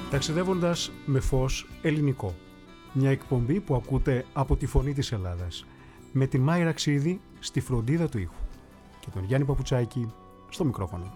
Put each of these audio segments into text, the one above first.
Ταξιδεύοντας με φως ελληνικό. Μια εκπομπή που ακούτε από τη Φωνή της Ελλάδας. Με την Μάιρα Ξίδη στη φροντίδα του ήχου. Και τον Γιάννη Παπουτσάκη στο μικρόφωνο.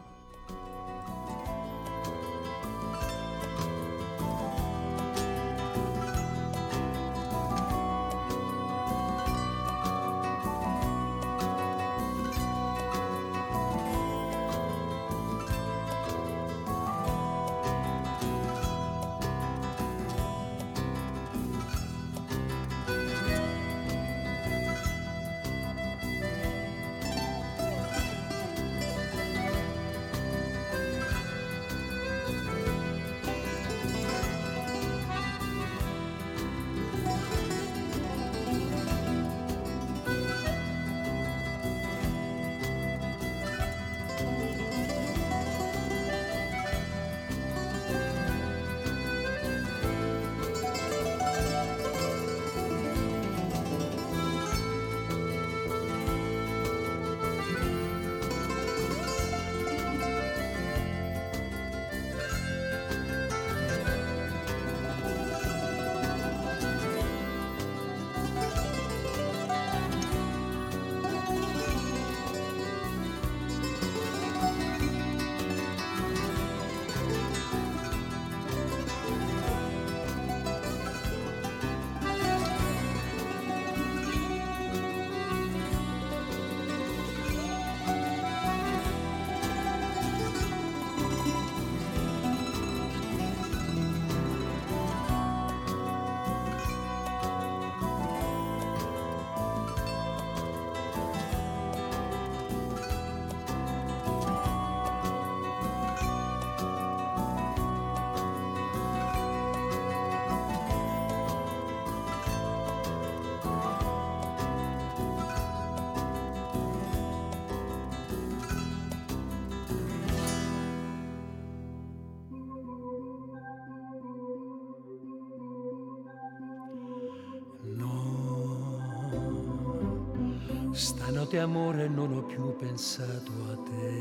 Stanotte amore non ho più pensato a te,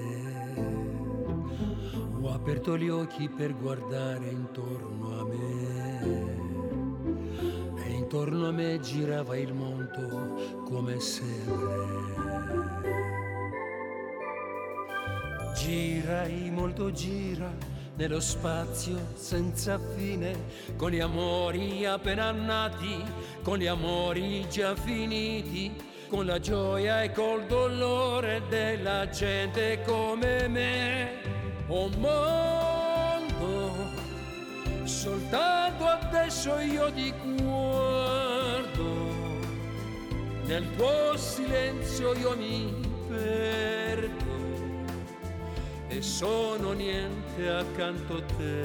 ho aperto gli occhi per guardare intorno a me e intorno a me girava il mondo come sempre. Girai, molto gira nello spazio senza fine, con gli amori appena nati, con gli amori già finiti, con la gioia e col dolore della gente come me. Oh mondo, soltanto adesso io ti guardo, nel tuo silenzio io mi perdo e sono niente accanto a te.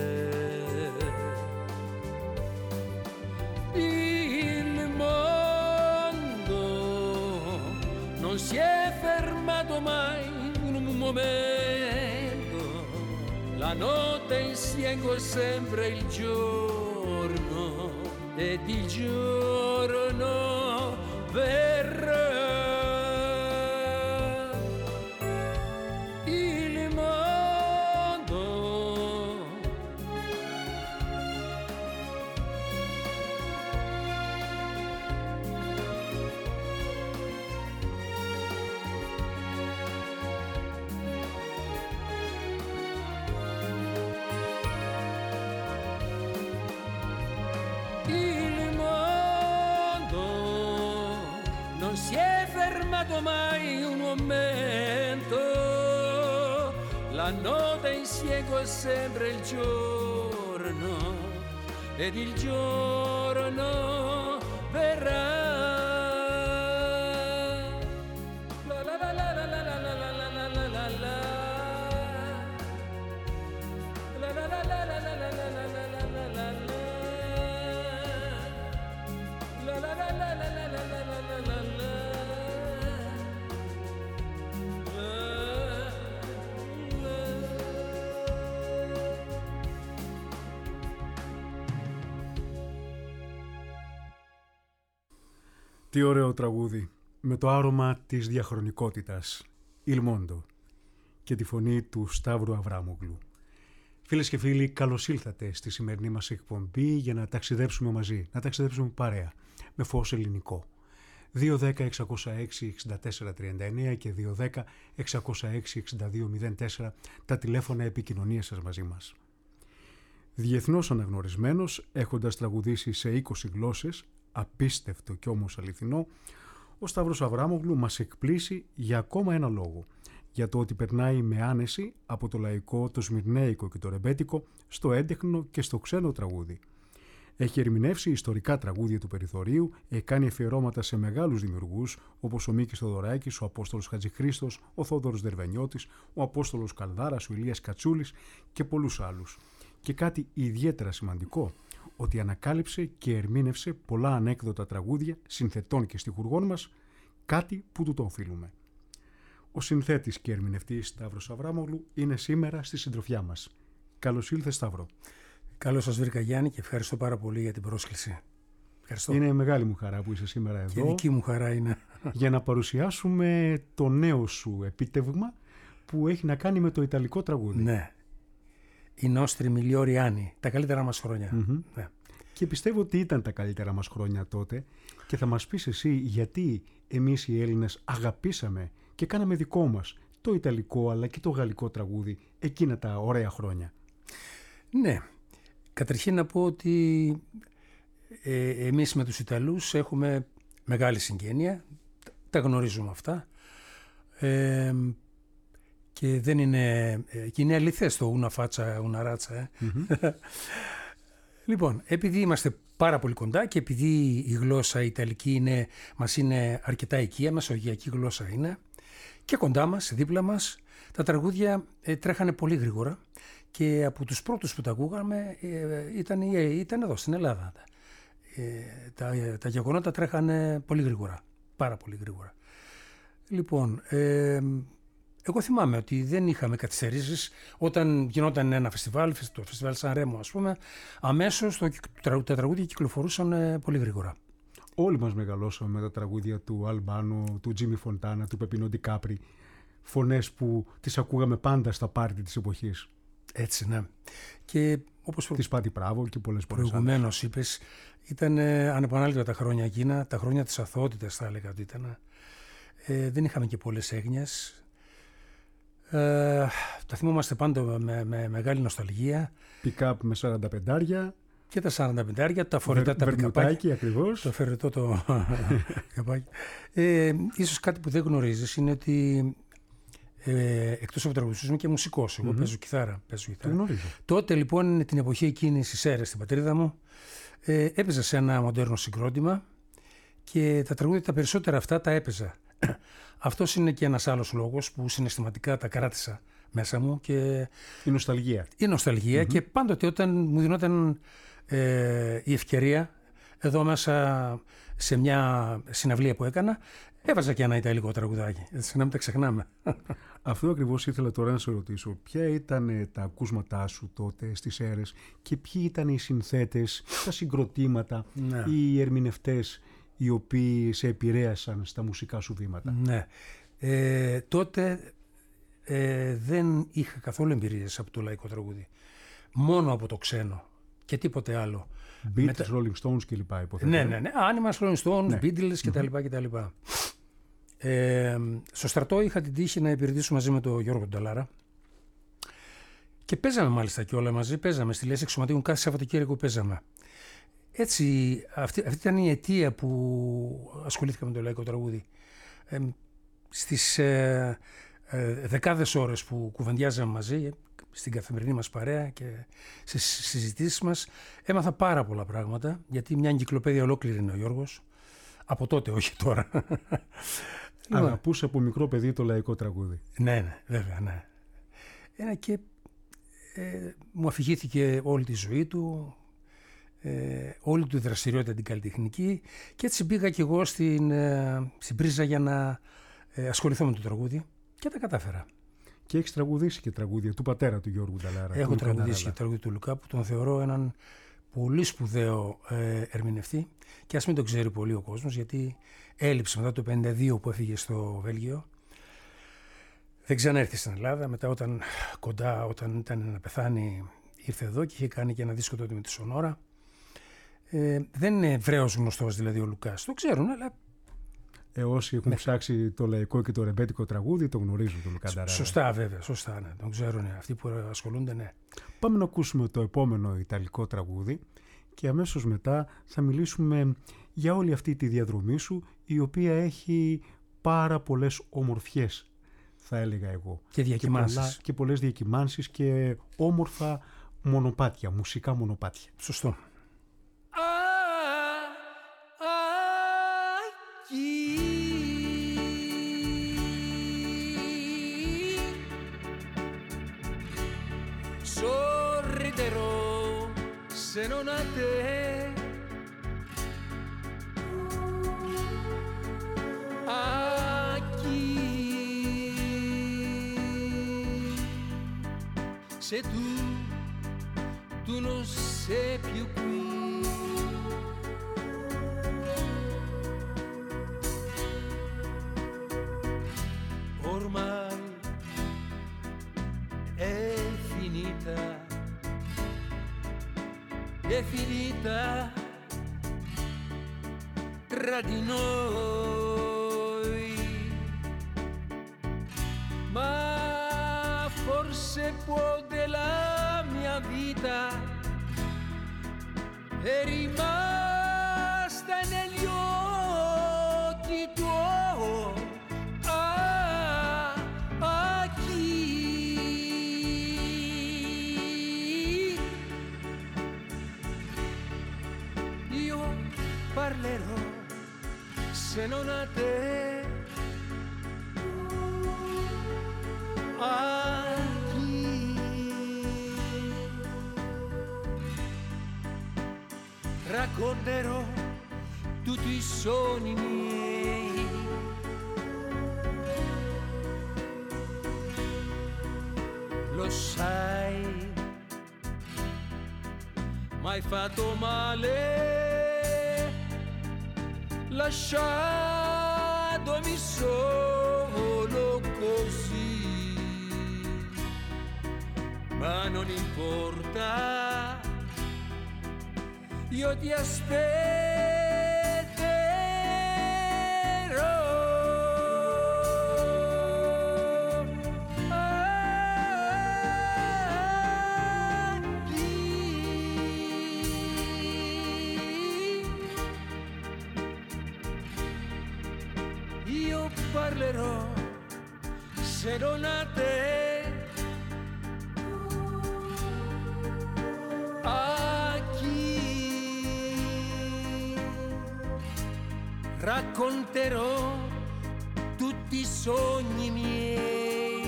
Il mondo non si è fermato mai un momento, la notte insegue sempre il giorno ed il giorno verrà. Il mondo non si è fermato mai un momento, la notte insegue sempre il giorno ed il giorno verrà. La la la la la la la la la la la la la. La la la la la la la la la la la la la. La la la la la la la la la la la. Τι ωραίο τραγούδι, με το άρωμα της διαχρονικότητας, Il Mondo, και τη φωνή του Σταύρου Αβράμογλου. Φίλες και φίλοι, καλώς ήλθατε στη σημερινή μας εκπομπή για να ταξιδέψουμε μαζί, να ταξιδέψουμε παρέα με φως ελληνικό. 210-606-6439 και 210-606-6204 τα τηλέφωνα επικοινωνίας σας μαζί μας. Διεθνώς αναγνωρισμένος, έχοντας τραγουδήσει σε 20 γλώσσες, απίστευτο κι όμως αληθινό, ο Σταύρος Αβράμογλου μας εκπλήσει για ακόμα ένα λόγο. Για το ότι περνάει με άνεση από το λαϊκό, το σμυρνέικο και το ρεμπέτικο στο έντεχνο και στο ξένο τραγούδι. Έχει ερμηνεύσει ιστορικά τραγούδια του περιθωρίου, έχει κάνει αφιερώματα σε μεγάλους δημιουργούς όπως ο Μίκης Θοδωράκης, ο Απόστολος Χατζηχρήστος, ο Θόδωρος Δερβενιώτης, ο Απόστολος Καλδάρας, ο Ηλίας Κατσούλης και πολλούς άλλους. Και κάτι ιδιαίτερα σημαντικό, ότι ανακάλυψε και ερμήνευσε πολλά ανέκδοτα τραγούδια συνθετών και στιχουργών μας, κάτι που του το οφείλουμε. Ο συνθέτης και ερμηνευτής Σταύρος Αβράμογλου είναι σήμερα στη συντροφιά μας. Καλώς ήλθε, Σταύρο. Καλώς σας βρήκα, Γιάννη, και ευχαριστώ πάρα πολύ για την πρόσκληση. Ευχαριστώ. Είναι μεγάλη μου χαρά που είσαι σήμερα εδώ. Και δική μου χαρά είναι. Για να παρουσιάσουμε το νέο σου επίτευγμα που έχει να κάνει με το ιταλικό τραγούδι. Ναι. «I nostri migliori anni», τα καλύτερα μας χρόνια. Ναι. Και πιστεύω ότι ήταν τα καλύτερα μας χρόνια τότε και θα μας πεις εσύ γιατί εμείς οι Έλληνες αγαπήσαμε και κάναμε δικό μας το ιταλικό αλλά και το γαλλικό τραγούδι εκείνα τα ωραία χρόνια. Ναι. Καταρχήν να πω ότι εμείς με τους Ιταλούς έχουμε μεγάλη συγγένεια, τα γνωρίζουμε αυτά, και δεν είναι, και είναι αληθές το «una faccia, una razza». Λοιπόν, επειδή είμαστε πάρα πολύ κοντά και επειδή η γλώσσα ιταλική μας είναι αρκετά οικία, μεσογειακή γλώσσα είναι, και κοντά μας, δίπλα μας, τα τραγούδια τρέχανε πολύ γρήγορα και από τους πρώτους που τα ακούγαμε ήταν εδώ στην Ελλάδα. Τα γεγονότα τρέχανε πολύ γρήγορα, πάρα πολύ γρήγορα. Λοιπόν, εγώ θυμάμαι ότι δεν είχαμε καθυστερήσεις όταν γινόταν ένα φεστιβάλ, το φεστιβάλ Σαν Ρέμο ας πούμε, αμέσως τα τραγούδια κυκλοφορούσαν πολύ γρήγορα. Όλοι μας μεγαλώσαμε με τα τραγούδια του Αλμπάνο, του Τζίμι Φοντάνα, του Πεπίνο Ντικάπρι, φωνές που τις ακούγαμε πάντα στα πάρτι της εποχής. Έτσι, ναι. Και όπως της Πάτη Πράβο και πολλές προηγουμένως είπες, ήταν ανεπανάληπτα τα χρόνια εκείνα, τα χρόνια της αθωότητας θα έλεγα ότι ήταν. Δεν είχαμε και πολλές έγνοιες. Τα θυμόμαστε πάντα με μεγάλη νοσταλγία. Pick-up με 45. Και τα 45, τα φορητά τα πικαπάκια ακριβώς. Το φερετό το πικαπάκι. Ίσως κάτι που δεν γνωρίζεις είναι ότι εκτός από τραγουδιστής είμαι και μουσικός. Εγώ παίζω κιθάρα. Τότε λοιπόν την εποχή εκείνη στις Σέρρες στην πατρίδα μου έπαιζα σε ένα μοντέρνο συγκρότημα και τα τραγούδια τα περισσότερα αυτά τα έπαιζα. Αυτός είναι και ένας άλλος λόγος που συναισθηματικά τα κράτησα μέσα μου. Και η νοσταλγία. Η νοσταλγία και πάντοτε όταν μου δινόταν η ευκαιρία εδώ μέσα σε μια συναυλία που έκανα, έβαζα και ένα ιταλικό τραγουδάκι, έτσι να μην τα ξεχνάμε. Αυτό ακριβώς ήθελα τώρα να σε ρωτήσω. Ποια ήταν τα ακούσματά σου τότε στις Σέρρες και ποιοι ήταν οι συνθέτες, τα συγκροτήματα, οι ερμηνευτές οι οποίοι σε επηρέασαν στα μουσικά σου βήματα? Ναι. Τότε δεν είχα καθόλου εμπειρίες από το λαϊκό τραγούδι. Μόνο από το ξένο και τίποτε άλλο. Beatles, Rolling Stones κλπ. Ναι. Animals, Rolling Stones, Beatles κτλ. Στο στρατό είχα την τύχη να υπηρετήσω μαζί με τον Γιώργο Νταλάρα και παίζαμε μάλιστα και όλα μαζί. Παίζαμε στη Λέση Εξωματείων κάθε Σαββατοκύριακο παίζαμε. Έτσι, αυτή ήταν η αιτία που ασχολήθηκα με το λαϊκό τραγούδι. Στις δεκάδες ώρες που κουβεντιάζαμε μαζί στην καθημερινή μας παρέα και στις συζητήσεις μας έμαθα πάρα πολλά πράγματα, γιατί μια εγκυκλοπαίδεια ολόκληρη είναι ο Γιώργος, από τότε, όχι τώρα. Αγαπούσε από μικρό παιδί το λαϊκό τραγούδι. Ναι, βέβαια, ναι. Και μου αφηγήθηκε όλη τη ζωή του, όλη του δραστηριότητα την καλλιτεχνική, και έτσι πήγα κι εγώ στην πρίζα για να ασχοληθώ με το τραγούδι και τα κατάφερα. Και έχεις τραγουδήσει και τραγούδια του πατέρα του Γιώργου Νταλάρα. Έχω τραγουδήσει και τραγούδι του Λουκά, που τον θεωρώ έναν πολύ σπουδαίο ερμηνευτή, και ας μην το ξέρει πολύ ο κόσμος, γιατί έλειψε μετά το 1952 που έφυγε στο Βέλγιο. Δεν ξαναέρθει στην Ελλάδα. Μετά όταν ήταν να πεθάνει, ήρθε εδώ και είχε κάνει και ένα δίσκο τότε με τη Σονόρα. Δεν είναι ευρέως γνωστός δηλαδή ο Λουκάς. Το ξέρουν, αλλά... Όσοι έχουν ψάξει το λαϊκό και το ρεμπέτικο τραγούδι, το γνωρίζουν τον Λουκά Νταρέλα. Σωστά, βέβαια, σωστά, ναι. Τον ξέρουν αυτοί που ασχολούνται, ναι. Πάμε να ακούσουμε το επόμενο ιταλικό τραγούδι και αμέσως μετά θα μιλήσουμε για όλη αυτή τη διαδρομή σου, η οποία έχει πάρα πολλές ομορφιές, θα έλεγα εγώ. Και διακυμάνσεις. Και πολλές διακυμάνσεις και όμορφα μονοπάτια, μουσικά μονοπάτια. Σωστό. Sorriderò se non a te. A chi? Se tu non sei più qui. Ormai è finita. È finita tra di noi, ma forse può della mia vita è rimasta negli occhi tuoi. A chi? Io parlerò se non a te. A chi? Racconterò tutti i sogni miei. Lo sai, m'hai fatto male, lasciatomi solo così, ma non importa, io ti aspetterò. Io parlerò se non a te. A chi? Racconterò tutti i sogni miei.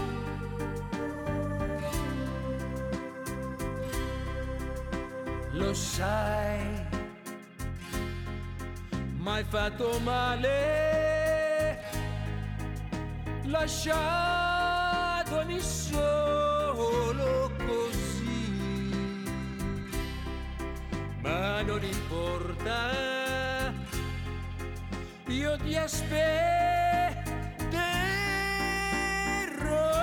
Lo sai, m'hai fatto male, lasciatomi solo così, ma non importa, io ti aspetterò.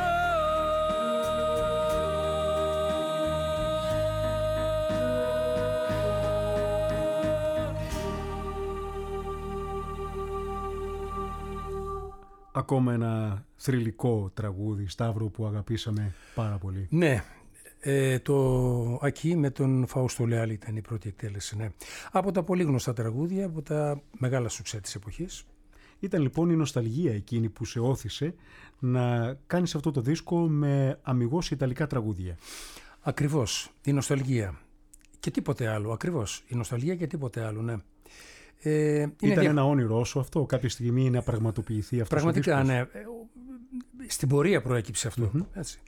Ακόμα ένα θρυλικό τραγούδι, Σταύρο, που αγαπήσαμε πάρα πολύ. Ναι, το Ακή με τον Φαούστο Λεάλη ήταν η πρώτη εκτέλεση, ναι. Από τα πολύ γνωστά τραγούδια, από τα μεγάλα σουξέ της εποχής. Ήταν λοιπόν η νοσταλγία εκείνη που σε όθησε να κάνεις αυτό το δίσκο με αμιγώς ιταλικά τραγούδια. Ακριβώς, η νοσταλγία και τίποτε άλλο, ακριβώς, η νοσταλγία και τίποτε άλλο, ναι. Ήταν ένα όνειρό σου αυτό, κάποια στιγμή να πραγματοποιηθεί αυτό? Πραγματικά, ναι. Στην πορεία προέκυψε αυτό. Έτσι.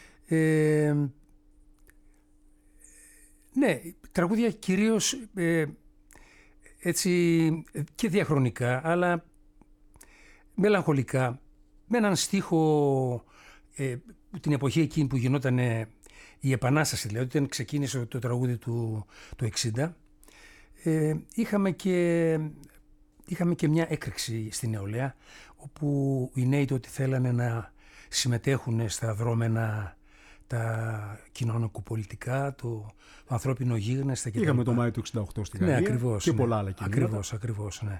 Ναι, τραγούδια κυρίως έτσι και διαχρονικά, αλλά μελαγχολικά, με έναν στίχο την εποχή εκείνη που γινόταν η Επανάσταση, δηλαδή όταν ξεκίνησε το τραγούδι του 60, είχαμε και μια έκρηξη στη νεολαία, όπου οι νέοι τότε θέλανε να συμμετέχουν στα δρόμενα τα κοινωνικοπολιτικά, το ανθρώπινο γίγνεσθε κτλ. Είχαμε το Μάιο του 68 στην Γαλλία, ακριβώς, και πολλά άλλα κινήματα. Ακριβώς, ναι.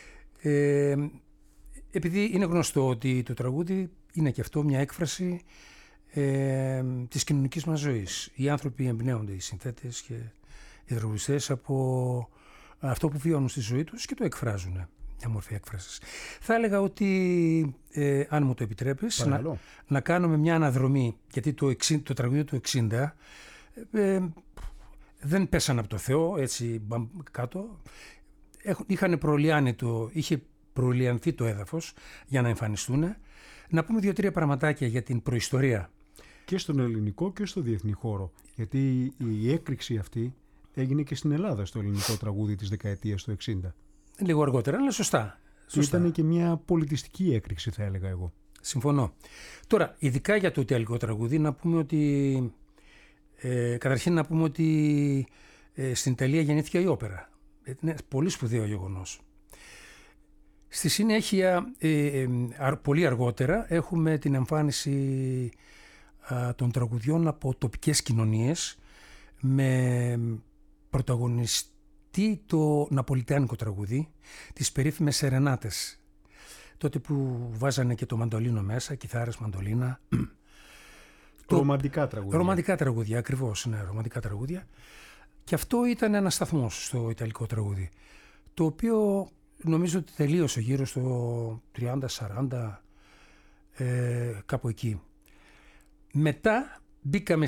Επειδή είναι γνωστό ότι το τραγούδι είναι και αυτό μια έκφραση της κοινωνικής μας ζωής. Οι άνθρωποι εμπνέονται, οι συνθέτες και οι τραγουδιστές, από αυτό που βιώνουν στη ζωή τους και το εκφράζουν. Μια μορφή έκφρασης. Θα έλεγα ότι, αν μου το επιτρέπεις, να κάνουμε μια αναδρομή, γιατί το τραγούδι του 60 δεν πέσανε από το Θεό, έτσι κάτω. Είχε προλιανθεί το έδαφος για να εμφανιστούν. Να πούμε 2-3 πραγματάκια για την προϊστορία. Και στον ελληνικό και στο διεθνή χώρο. Γιατί η έκρηξη αυτή έγινε και στην Ελλάδα, στο ελληνικό τραγούδι της δεκαετίας του 60. Λίγο αργότερα, αλλά σωστά. Ήταν και μια πολιτιστική έκρηξη, θα έλεγα εγώ. Συμφωνώ. Τώρα, ειδικά για το ιταλικό τραγούδι, να πούμε ότι καταρχήν να πούμε ότι στην Ιταλία γεννήθηκε η όπερα. Είναι πολύ σπουδαίο γεγονός. Στη συνέχεια, πολύ αργότερα, έχουμε την εμφάνιση των τραγουδιών από τοπικές κοινωνίες, με πρωταγωνιστή το ναπολιτάνικο τραγούδι, τις περίφημες σερενάτες. Τότε που βάζανε και το μαντολίνο μέσα, κιθάρες, μαντολίνα. Ρομαντικά τραγούδια. Ρομαντικά τραγούδια, ακριβώς, ναι, ρομαντικά τραγούδια. Και αυτό ήταν ένας σταθμός στο ιταλικό τραγούδι, το οποίο νομίζω ότι τελείωσε γύρω στο 30-40, κάπου εκεί. Μετά μπήκαμε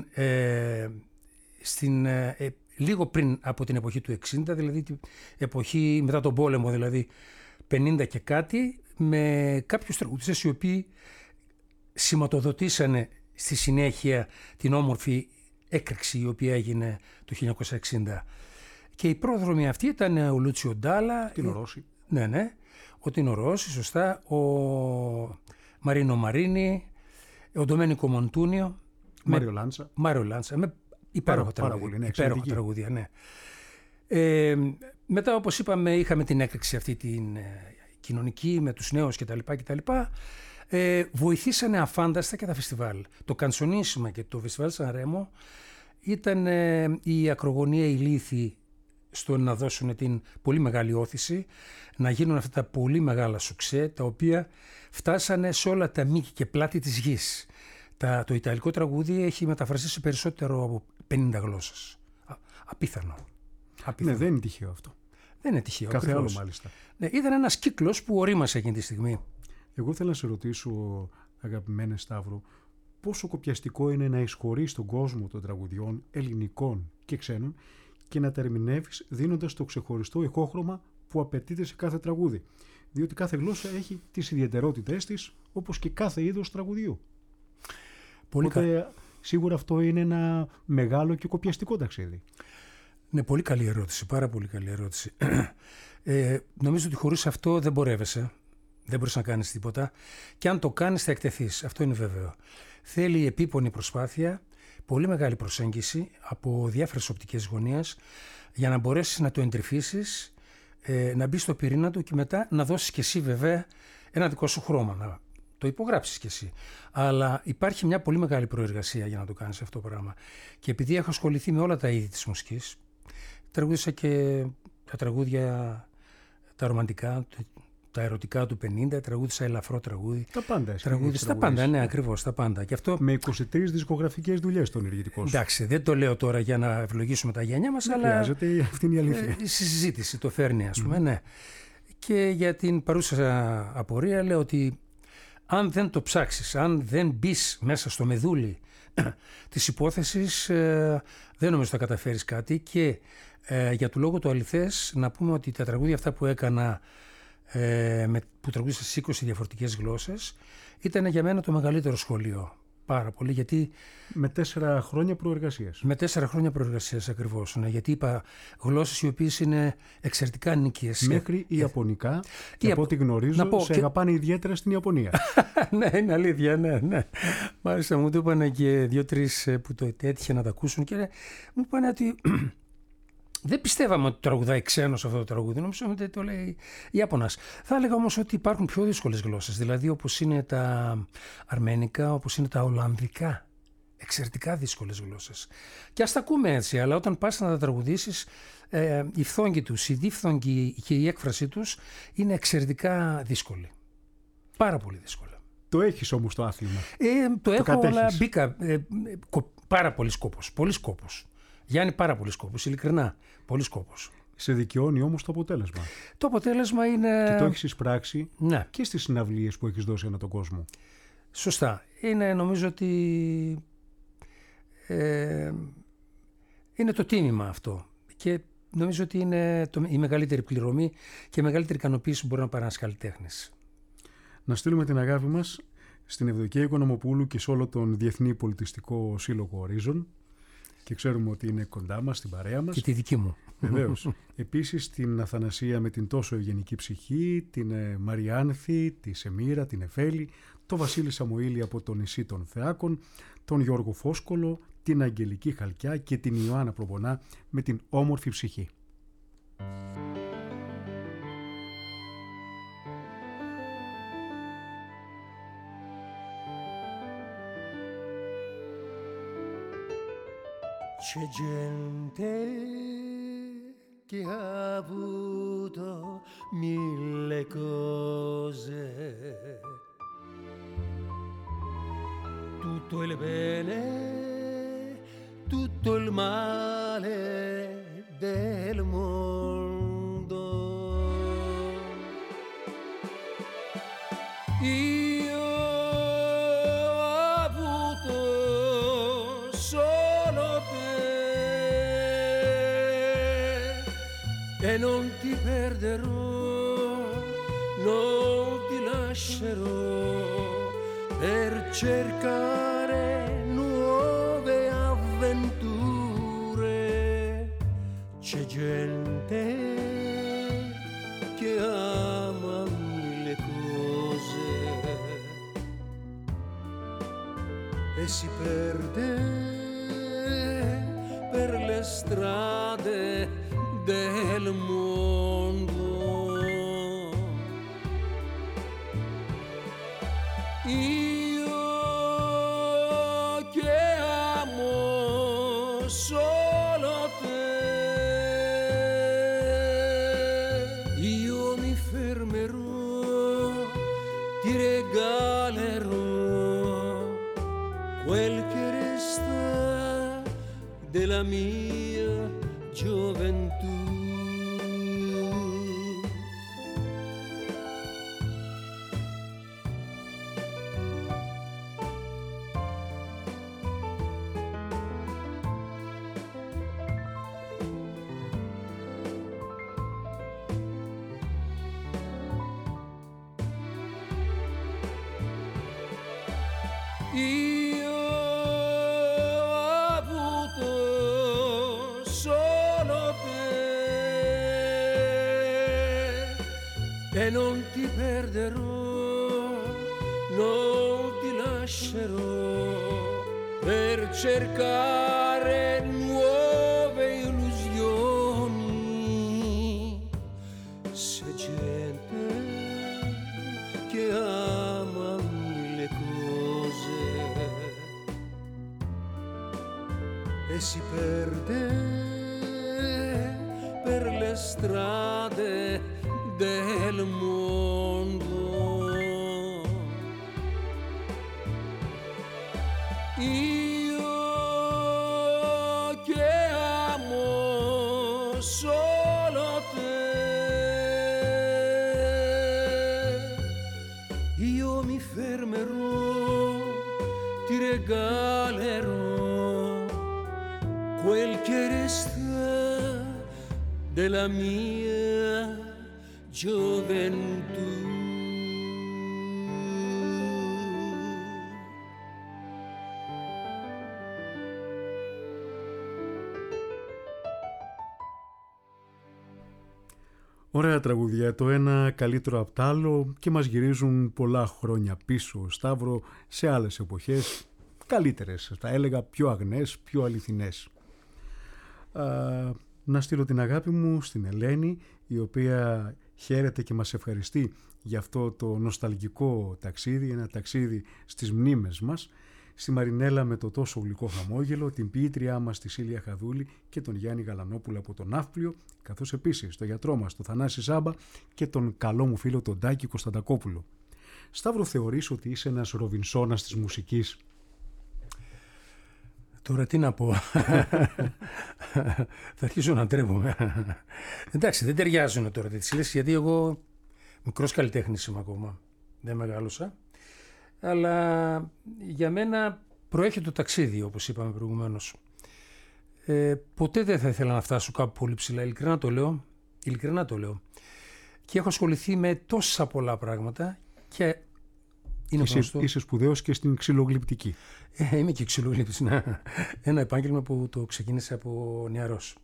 λίγο πριν από την εποχή του 60, δηλαδή την εποχή μετά τον πόλεμο, δηλαδή 50 και κάτι, με κάποιους τραγουδιστές οι οποίοι σηματοδοτήσανε στη συνέχεια την όμορφη έκρηξη η οποία έγινε το 1960. Και η πρόδρομη αυτή ήταν ο Λούτσιο Ντάλα, Τίνο Ρώση. Ναι, ο Τίνο Ρώση, σωστά, ο Μαρίνο Μαρίνι, ο Ντομένικο Μοντούνιο, Μάριο Λάντσα, με υπέροχα τραγούδια, ναι. Μετά, όπως είπαμε, είχαμε την έκρηξη αυτή την κοινωνική με τους νέους κτλ. Βοηθήσανε αφάνταστα και τα φεστιβάλ. Το Κανσονίσιμα και το Φεστιβάλ Σαν Ρέμο ήταν η ακρογωνία ηλίθη στο να δώσουν την πολύ μεγάλη όθηση, να γίνουν αυτά τα πολύ μεγάλα σουξέ, τα οποία φτάσανε σε όλα τα μήκη και πλάτη της γης. Το ιταλικό τραγούδι έχει μεταφραστεί σε περισσότερο από 50 γλώσσες. Απίθανο. Ναι, δεν είναι τυχαίο αυτό. Δεν είναι τυχαίο. Κάθε άλλο μάλιστα. Ναι, ήταν ένας κύκλος που ορίμασε εκείνη τη στιγμή. Εγώ θέλω να σε ρωτήσω, αγαπημένε Σταύρο, πόσο κοπιαστικό είναι να εισχωρείς τον κόσμο των τραγουδιών ελληνικών και ξένων και να τα ερμηνεύεις δίνοντας το ξεχωριστό ηχόχρωμα που απαιτείται σε κάθε τραγούδι. Διότι κάθε γλώσσα έχει τις ιδιαιτερότητές της, όπως και κάθε είδος τραγουδιού. Οπότε σίγουρα αυτό είναι ένα μεγάλο και κοπιαστικό ταξίδι. Ναι, πολύ καλή ερώτηση, πάρα πολύ καλή ερώτηση. Νομίζω ότι χωρίς αυτό δεν πορεύεσαι, δεν μπορείς να κάνεις τίποτα και αν το κάνεις θα εκτεθείς, αυτό είναι βέβαιο. Θέλει επίπονη προσπάθεια, πολύ μεγάλη προσέγγιση από διάφορες οπτικές γωνίες για να μπορέσεις να το εντρυφήσεις, να μπεις στο πυρήνα του και μετά να δώσεις κι εσύ βέβαια ένα δικό σου χρώμα, να το υπογράψεις κι εσύ. Αλλά υπάρχει μια πολύ μεγάλη προεργασία για να το κάνεις αυτό το πράγμα. Και επειδή έχω ασχοληθεί με όλα τα είδη της μουσικής, τραγούδισα και τα τραγούδια τα ρομαντικά, τα ερωτικά του 50, τραγούδισα ελαφρό τραγούδι. Τα πάντα. Τα πάντα, ναι, ακριβώς, τα πάντα. Και αυτό... Με 23 δισκογραφικές δουλειές στο ενεργητικό σου. Εντάξει, δεν το λέω τώρα για να ευλογήσουμε τα γένια μας, αλλά χρειάζεται, αυτή είναι η αλήθεια. Η συζήτηση το φέρνει, ας πούμε, ναι. Και για την παρούσα απορία λέω ότι αν δεν το ψάξεις, αν δεν μπεις μέσα στο μεδούλι της υπόθεσης, δεν νομίζω θα καταφέρεις κάτι. Και για του λόγου το αληθές να πούμε ότι τα τραγούδια αυτά που έκανα, που τραγούδισα στις 20 διαφορετικές γλώσσες, ήταν για μένα το μεγαλύτερο σχολείο. Πάρα πολύ, γιατί... Με 4 χρόνια προεργασίας. Με 4 χρόνια προεργασίας ακριβώς. Ναι, γιατί είπα γλώσσες οι οποίες είναι εξαιρετικά νίκιες. Μέχρι Ιαπωνικά, και από ό,τι γνωρίζω, σε αγαπάνε ιδιαίτερα στην Ιαπωνία. Ναι, είναι αλήθεια, ναι. Μάλιστα μου το είπαν και 2-3 που το έτυχε να τα ακούσουν και μου είπαν ότι... Δεν πιστεύαμε ότι τραγουδάει ξένος αυτό το τραγούδι, νομίζω ότι το λέει Ιάπωνας. Θα έλεγα όμως ότι υπάρχουν πιο δύσκολες γλώσσες, δηλαδή όπως είναι τα αρμένικα, όπως είναι τα ολλανδικά. εξαιρετικά δύσκολες γλώσσες. Και ας τα ακούμε έτσι, αλλά όταν πας να τα τραγουδήσεις, οι φθόγγοι τους, οι διφθόγγοι και η έκφρασή τους είναι εξαιρετικά δύσκολη. Πάρα πολύ δύσκολα. Το έχεις όμως το άθλημα. Το έχω, κατέχεις. αλλά μπήκα. Πάρα πολύ σκόπος. Πολύ σκόπος. Γιάννη, πάρα πολύ σκόπος. Ειλικρινά, πολύ σκόπος. Σε δικαιώνει όμως το αποτέλεσμα. Το αποτέλεσμα είναι... Και το έχεις εισπράξει ναι. Και στις συναυλίες που έχεις δώσει ανά τον κόσμο. Σωστά. Είναι, νομίζω ότι είναι το τίμημα αυτό. Και νομίζω ότι είναι η μεγαλύτερη πληρωμή και η μεγαλύτερη ικανοποίηση που μπορεί να πάρει ένας καλλιτέχνης. Να στείλουμε την αγάπη μας στην Ευδοκία Οικονομοπούλου και σε όλο τον Διεθνή Πολιτιστικό Σύλλογο Horizon. Και ξέρουμε ότι είναι κοντά μας, στην παρέα μας. Και τη δική μου. Βεβαίως. Επίσης την Αθανασία με την τόσο ευγενική ψυχή, την Μαριάνθη, τη Σεμίρα, την Εφέλη, τον Βασίλη Σαμοήλη από το νησί των Θεάκων, τον Γιώργο Φόσκολο, την Αγγελική Χαλκιά και την Ιωάννα Προπονά με την όμορφη ψυχή. C'è gente che ha avuto 1000 cose, tutto il bene, tutto il male del mondo. Io ho avuto solo te e non ti perderò, non ti lascerò per cercare nuove avventure. C'è gente che ama 1000 cose e si perde per le strade del mondo. Io che amo solo te, io mi fermerò, ti regalerò quel che resta della mia gioventù. Io ho avuto solo te e non ti perderò, non ti lascerò per cercare nuove illusioni. C'è gente che ama 1000 cose e si perde per le strade del mondo. Io che amo solo te, io mi fermerò, ti regalerò quel che resta della mia gioventù. Ωραία τραγούδια, το ένα καλύτερο απ' τ' άλλο και μας γυρίζουν πολλά χρόνια πίσω, Σταύρο, σε άλλες εποχές, καλύτερες, θα έλεγα πιο αγνές, πιο αληθινές. Να στείλω την αγάπη μου στην Ελένη, η οποία χαίρεται και μας ευχαριστεί για αυτό το νοσταλγικό ταξίδι, ένα ταξίδι στις μνήμες μας, στη Μαρινέλα με το τόσο γλυκό χαμόγελο, την ποιήτριά μας τη Σίλια Χαδούλη και τον Γιάννη Γαλανόπουλο από τον Ναύπλιο, καθώς επίσης τον γιατρό μας τον Θανάση Ζάμπα και τον καλό μου φίλο τον Τάκη Κωνσταντακόπουλο. Σταύρο, θεωρείς ότι είσαι ένας Ροβινσόνας της μουσικής? Τώρα τι να πω. Θα αρχίσω να τρέμουμε. Εντάξει, δεν ταιριάζουν τώρα τέτοιες λέξεις, γιατί εγώ μικρός καλλιτέχνης είμαι ακόμα. Δεν μεγάλωσα. Αλλά για μένα προέρχεται το ταξίδι, όπως είπαμε προηγουμένως. Ποτέ δεν θα ήθελα να φτάσω κάπου πολύ ψηλά. Ειλικρινά το λέω. Και έχω ασχοληθεί με τόσα πολλά πράγματα και είναι γνωστό. Είσαι σπουδαίος και στην ξυλογλυπτική. Είμαι και ξυλογλύπτης, ναι. Ένα επάγγελμα που το ξεκίνησα από νεαρός.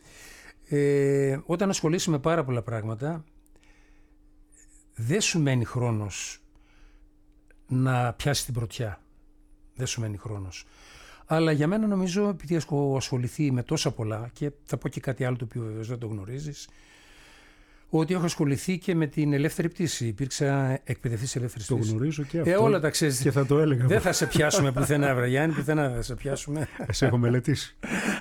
Όταν ασχολείσαι με πάρα πολλά πράγματα, δεν σου μένει χρόνος να πιάσει την πρωτιά. Δεν σου μένει χρόνος. Αλλά για μένα νομίζω, επειδή έχω ασχοληθεί με τόσα πολλά, και θα πω και κάτι άλλο το οποίο βεβαίως δεν το γνωρίζεις, ότι έχω ασχοληθεί και με την ελεύθερη πτήση. Υπήρξα εκπαιδευτής ελεύθερης πτήσης. Το γνωρίζω και αυτό. Όλα τα ξέρεις. Και θα το έλεγα. Δεν θα σε πιάσουμε πουθενά, βρε Γιάννη, πουθενά δεν θα σε πιάσουμε. Σε έχω μελετήσει.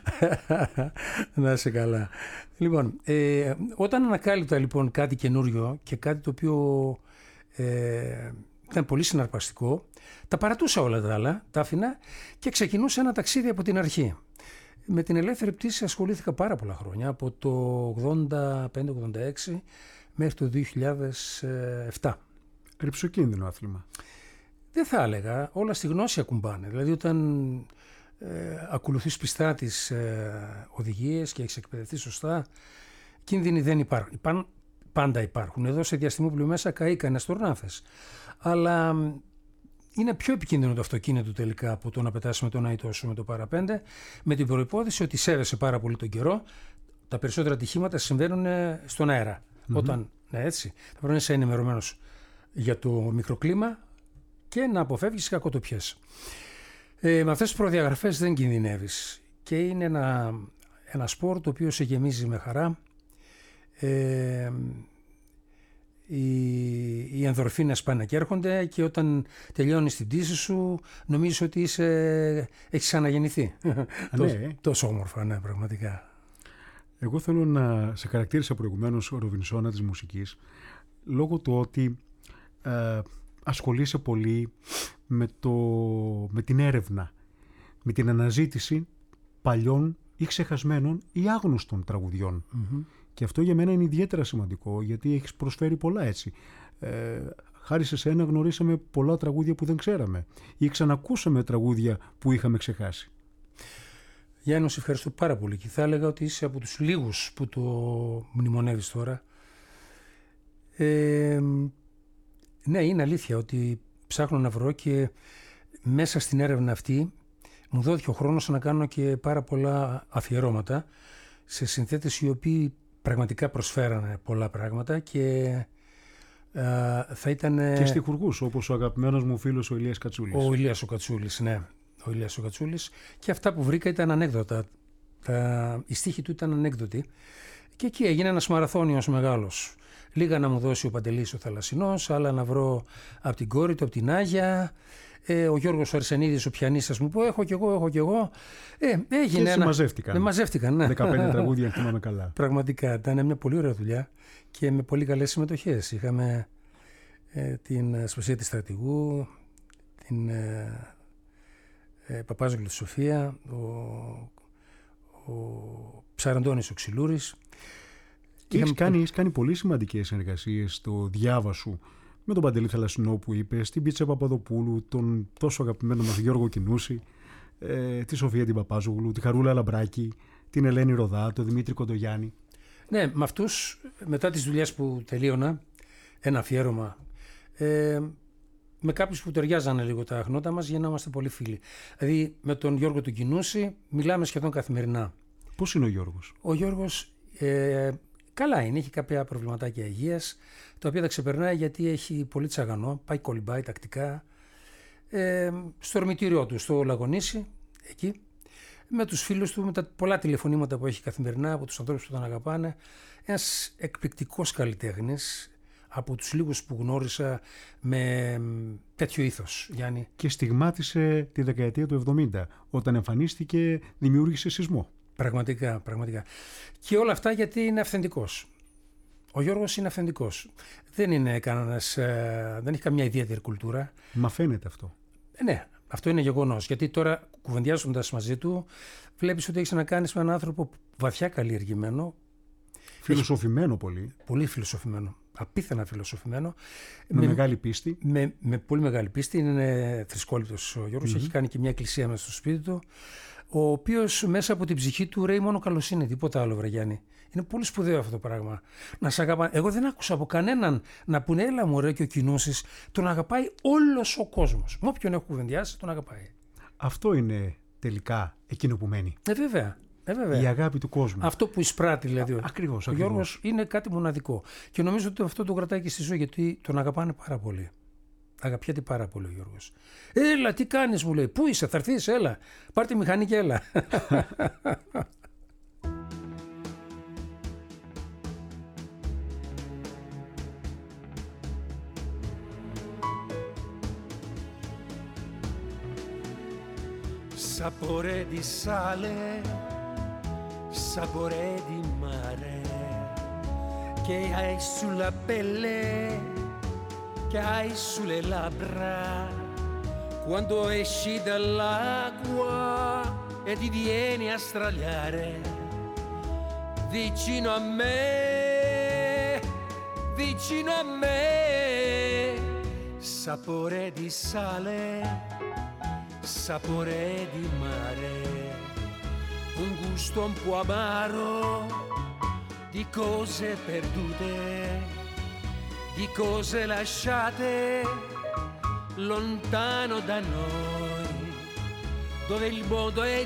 Να είσαι καλά. Λοιπόν, όταν ανακάλυπτα λοιπόν κάτι καινούριο και κάτι το οποίο ήταν πολύ συναρπαστικό, τα παρατούσα όλα τα άλλα, τα άφηνα και ξεκινούσα ένα ταξίδι από την αρχή. Με την ελεύθερη πτήση ασχολήθηκα πάρα πολλά χρόνια, από το 85-86 μέχρι το 2007. Ρυψοκίνδυνο άθλημα. Δεν θα έλεγα, όλα στη γνώση ακουμπάνε. Δηλαδή όταν ακολουθείς πιστά τις οδηγίες και έχεις εκπαιδευτεί σωστά, κίνδυνοι δεν υπάρχουν. Πάντα υπάρχουν. Εδώ σε Διαστημόπουλο μέσα καήκανε αστροναύτες. Αλλά είναι πιο επικίνδυνο το αυτοκίνητο τελικά από το να πετάσει με τον αητό σου με το παραπέντε, με την προϋπόθεση ότι σέβεσαι πάρα πολύ τον καιρό. Τα περισσότερα ατυχήματα συμβαίνουν στον αέρα. Όταν, ναι, έτσι, θα πρέπει να είσαι ενημερωμένος για το μικροκλίμα και να αποφεύγεις κακοτοπιές. Με αυτές τις προδιαγραφές δεν κινδυνεύεις και είναι ένα σπορ το οποίο σε γεμίζει με χαρά. Οι ενδορφίνες πάνε και έρχονται και όταν τελειώνεις την πτήση σου νομίζεις ότι έχεις αναγεννηθεί. Ναι. Τόσο όμορφα, ναι, πραγματικά. Εγώ θέλω να σε χαρακτήρισα προηγουμένως ο Ροβινσόνα της μουσικής λόγω του ότι ασχολείσαι πολύ με την έρευνα, με την αναζήτηση παλιών ή ξεχασμένων ή άγνωστων τραγουδιών. Και αυτό για μένα είναι ιδιαίτερα σημαντικό, γιατί έχεις προσφέρει πολλά έτσι. Χάρη σε σένα γνωρίσαμε πολλά τραγούδια που δεν ξέραμε ή ξανακούσαμε τραγούδια που είχαμε ξεχάσει. Γιάννη, σε ευχαριστώ πάρα πολύ και θα έλεγα ότι είσαι από τους λίγους που το μνημονεύεις τώρα. Ναι, είναι αλήθεια ότι ψάχνω να βρω και μέσα στην έρευνα αυτή μου δόθηκε ο χρόνος να κάνω και πάρα πολλά αφιερώματα σε συνθέτες οι οποίοι πραγματικά προσφέρανε πολλά πράγματα και θα ήταν... Και στιχουργούς, όπως ο αγαπημένος μου φίλος ο Ηλίας Κατσούλης. Ο Ηλίας ο Κατσούλης, ναι. Ο Ηλίας ο Κατσούλης. Και αυτά που βρήκα ήταν ανέκδοτα. Οι στίχοι του ήταν ανέκδοτοι. Και εκεί έγινε ένας μαραθώνιος μεγάλος. Λίγα να μου δώσει ο Παντελής ο Θαλασσινός, άλλα να βρω από την κόρη του, από την Άγια. Ο Γιώργος ο Αρσενίδης, ο πιανίστας μου, που έχω κι εγώ. Έγινε και μαζεύτηκαν. Μαζεύτηκαν, ναι. 15 τραγούδια, αν θυμάμαι καλά. Πραγματικά, ήταν μια πολύ ωραία δουλειά και με πολύ καλές συμμετοχές. Είχαμε την Σπασία της Στρατηγού, την Παπάζογλου τη Σοφία, ο Ψαραντώνης ο Ξυλούρης. Έχεις κάνει πολύ σημαντικές συνεργασίες στο Διάβα σου με τον Παντελή Θαλασσινό που είπες, την Πίτσα Παπαδοπούλου, τον τόσο αγαπημένο μας Γιώργο Κινούση, τη Σοφία την Παπάζογλου, τη Χαρούλα Λαμπράκη, την Ελένη Ροδά, τον Δημήτρη Κοντογιάννη. Ναι, με αυτούς, μετά τις δουλειές που τελείωνα, ένα αφιέρωμα, με κάποιους που ταιριάζανε λίγο τα χνότα μας για να είμαστε πολύ φίλοι. Δηλαδή με τον Γιώργο του Κινούση μιλάμε σχεδόν καθημερινά. Πώς είναι ο Γιώργος? Ο Γιώργος καλά είναι, έχει κάποια προβληματάκια υγείας, τα οποία τα ξεπερνάει γιατί έχει πολύ τσαγανό, πάει κολυμπάει τακτικά. Στο ορμητήριό του, στο Λαγονήσι, εκεί, με τους φίλους του, με τα πολλά τηλεφωνήματα που έχει καθημερινά από τους ανθρώπους που τον αγαπάνε. Ένας εκπληκτικός καλλιτέχνης, από τους λίγους που γνώρισα με τέτοιο ήθος, Γιάννη. Και στιγμάτισε τη δεκαετία του 70, όταν εμφανίστηκε, δημιούργησε σεισμό. Πραγματικά. Και όλα αυτά γιατί είναι αυθεντικός. Ο Γιώργος είναι αυθεντικός. Δεν είναι δεν έχει καμιά ιδιαίτερη κουλτούρα. Μα φαίνεται αυτό. Ναι, αυτό είναι γεγονός. Γιατί τώρα, κουβεντιάζοντας μαζί του, βλέπεις ότι έχεις να κάνεις με έναν άνθρωπο βαθιά καλλιεργημένο. Φιλοσοφημένο πολύ. Πολύ φιλοσοφημένο. Απίθανα φιλοσοφημένο. Με μεγάλη πίστη. Με πολύ μεγάλη πίστη. Είναι θρησκόληπτος ο Γιώργος. Έχει κάνει και μια εκκλησία μέσα στο σπίτι του. Ο οποίος μέσα από την ψυχή του ρέει μόνο καλοσύνη. Τίποτα άλλο, βρε Γιάννη. Είναι πολύ σπουδαίο αυτό το πράγμα. Να σε αγαπά. Εγώ δεν άκουσα από κανέναν να πούνε έλα μωρέ και ο κοινούσης. Τον αγαπάει όλος ο κόσμος. Με όποιον έχω κουβεντιάσει τον αγαπάει. Αυτό είναι τελικά εκείνο που μένει. Βέβαια. Η αγάπη του κόσμου. Αυτό που εισπράττει δηλαδή. Ακριβώς. Ο Γιώργος είναι κάτι μοναδικό. Και νομίζω ότι αυτό το κρατάει και στη ζωή, γιατί τον αγαπάνε πάρα πολύ. Αγαπιέται πάρα πολύ ο Γιώργος. Έλα, τι κάνεις, μου λέει. Πού είσαι, θα έρθεις, έλα. Πάρ' τη μηχανή και έλα. Sapore di sale, sapore di mare, che hai sulla pelle, che hai sulle labbra, quando esci dall'acqua e ti vieni a straliare vicino a me, sapore di sale, sapore di mare, un gusto un po' amaro di cose perdute, di cose lasciate lontano da noi, dove il mondo è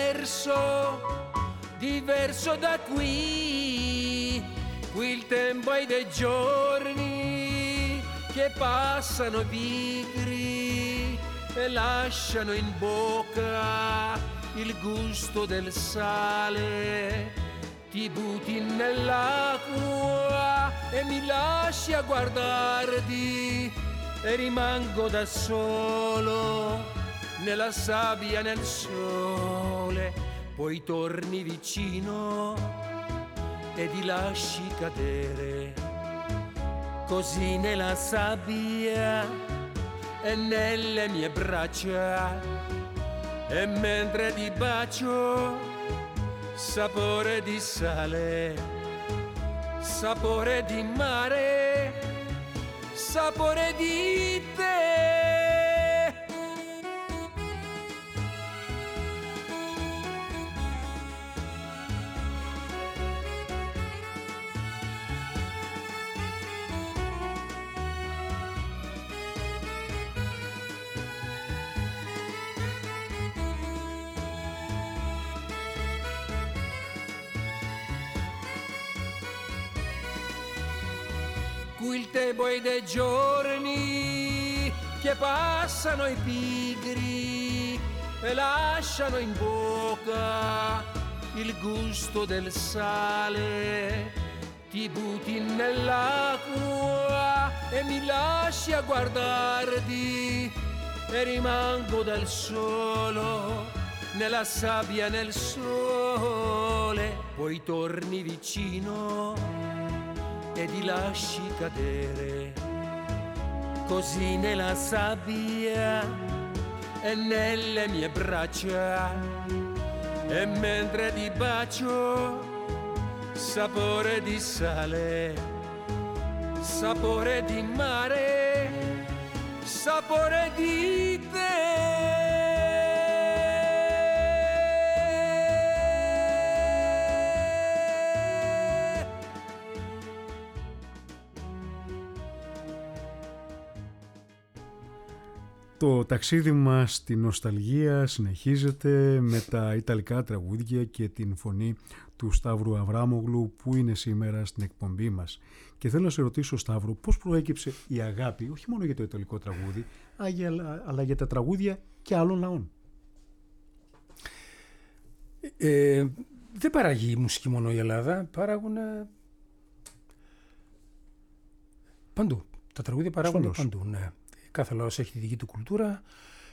diverso da qui. Qui il tempo è dei giorni che passano pigri e lasciano in bocca il gusto del sale. Ti butti nell'acqua e mi lasci a guardarti e rimango da solo nella sabbia, nel sole. Poi torni vicino e ti lasci cadere così nella sabbia e nelle mie braccia, e mentre ti bacio, sapore di sale, sapore di mare, sapore di te. Il tempo è dei giorni che passano i pigri e lasciano in bocca il gusto del sale. Ti butti nell'acqua e mi lasci a guardarti e rimango dal solo nella sabbia, nel sole. Poi torni vicino e ti lasci cadere così nella sabbia e nelle mie braccia, e mentre ti bacio, sapore di sale, sapore di mare, sapore di te. Το ταξίδι μας στη νοσταλγία συνεχίζεται με τα ιταλικά τραγούδια και την φωνή του Σταύρου Αβράμογλου που είναι σήμερα στην εκπομπή μας. Και θέλω να σε ρωτήσω, Σταύρο, πώς προέκυψε η αγάπη όχι μόνο για το ιταλικό τραγούδι, αλλά για τα τραγούδια και άλλων λαών. Δεν παράγει η μουσική μόνο η Ελλάδα, παράγουν Παντού. Τα τραγούδια παράγονται παντού, ναι. Κάθε λαός έχει τη δική του κουλτούρα,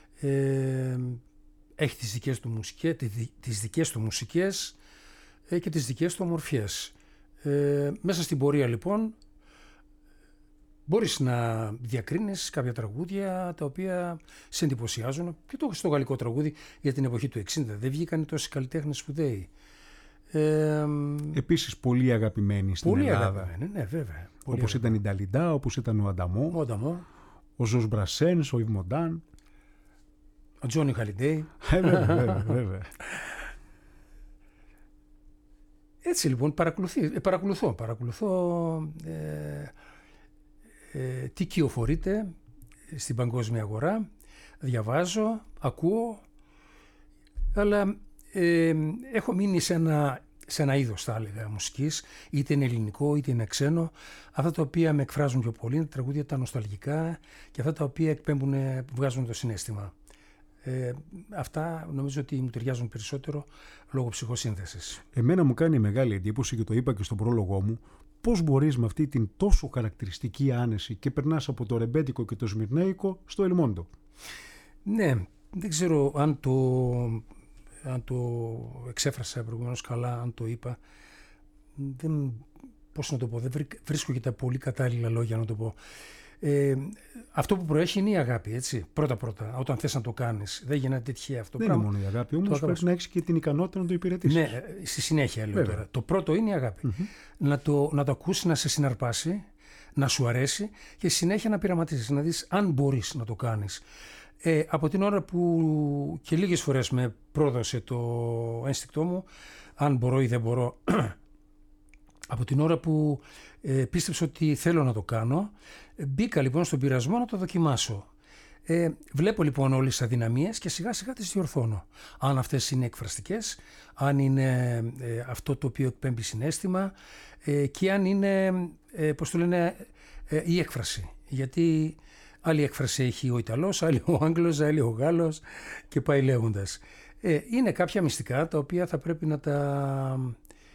έχει τις δικές του μουσικές και τις δικές του ομορφιές. Μέσα στην πορεία λοιπόν μπορείς να διακρίνεις κάποια τραγούδια τα οποία σε εντυπωσιάζουν, και το στο γαλλικό τραγούδι για την εποχή του 60 δεν βγήκαν τόσοι καλλιτέχνες σπουδαίοι. Επίσης πολύ αγαπημένοι στην Ελλάδα. Πολύ αγαπημένοι, ναι, βέβαια. Όπως ήταν η Νταλιντά, όπως ήταν ο Ανταμό, ο Ζος Μπρασένς, ο Ιβ Μοντάν, ο Τζόνι Χαλιντέι. Βέβαια. Έτσι λοιπόν παρακολουθώ τι κυοφορείται στην παγκόσμια αγορά, διαβάζω, ακούω, αλλά έχω μείνει σε ένα είδος, θα έλεγα, μουσικής, είτε είναι ελληνικό είτε είναι ξένο, αυτά τα οποία με εκφράζουν πιο πολύ, είναι τα τραγούδια τα νοσταλγικά και αυτά τα οποία βγάζουν το συναίσθημα. Αυτά νομίζω ότι μου ταιριάζουν περισσότερο λόγω ψυχοσύνθεσης. Εμένα μου κάνει μεγάλη εντύπωση, και το είπα και στον πρόλογό μου, πώς μπορείς με αυτή την τόσο χαρακτηριστική άνεση και περνάς από το ρεμπέτικο και το σμυρνέικο στο Ελμόντο. Ναι, δεν ξέρω αν το εξέφρασα προηγουμένως καλά, αν το είπα. Πώς να το πω, δεν βρίσκω και τα πολύ κατάλληλα λόγια να το πω. Αυτό που προέχει είναι η αγάπη, έτσι. Πρώτα-πρώτα, όταν θες να το κάνεις. Δεν γίνεται τυχαία αυτό. Δεν είναι μόνο η αγάπη, όμως πρέπει να έχεις και την ικανότητα να το υπηρετήσεις. Ναι, στη συνέχεια λέω τώρα. Το πρώτο είναι η αγάπη. Να το ακούσεις, να σε συναρπάσει, να σου αρέσει και στη συνέχεια να πειραματίσεις, να δεις αν μπορείς να το κάνεις. Από την ώρα που και λίγες φορές με πρόδωσε το ένστικτό μου, αν μπορώ ή δεν μπορώ, από την ώρα που πίστεψα ότι θέλω να το κάνω, μπήκα λοιπόν στον πειρασμό να το δοκιμάσω. Βλέπω λοιπόν όλες τις αδυναμίες και σιγά σιγά τις διορθώνω. Αν αυτές είναι εκφραστικές, αν είναι αυτό το οποίο εκπέμπει συναίσθημα και αν είναι, πώς το λένε, η έκφραση. Γιατί άλλη έκφραση έχει ο Ιταλός, άλλη ο Άγγλος, άλλη ο Γάλλος και πάει λέγοντας. Είναι κάποια μυστικά τα οποία θα πρέπει να τα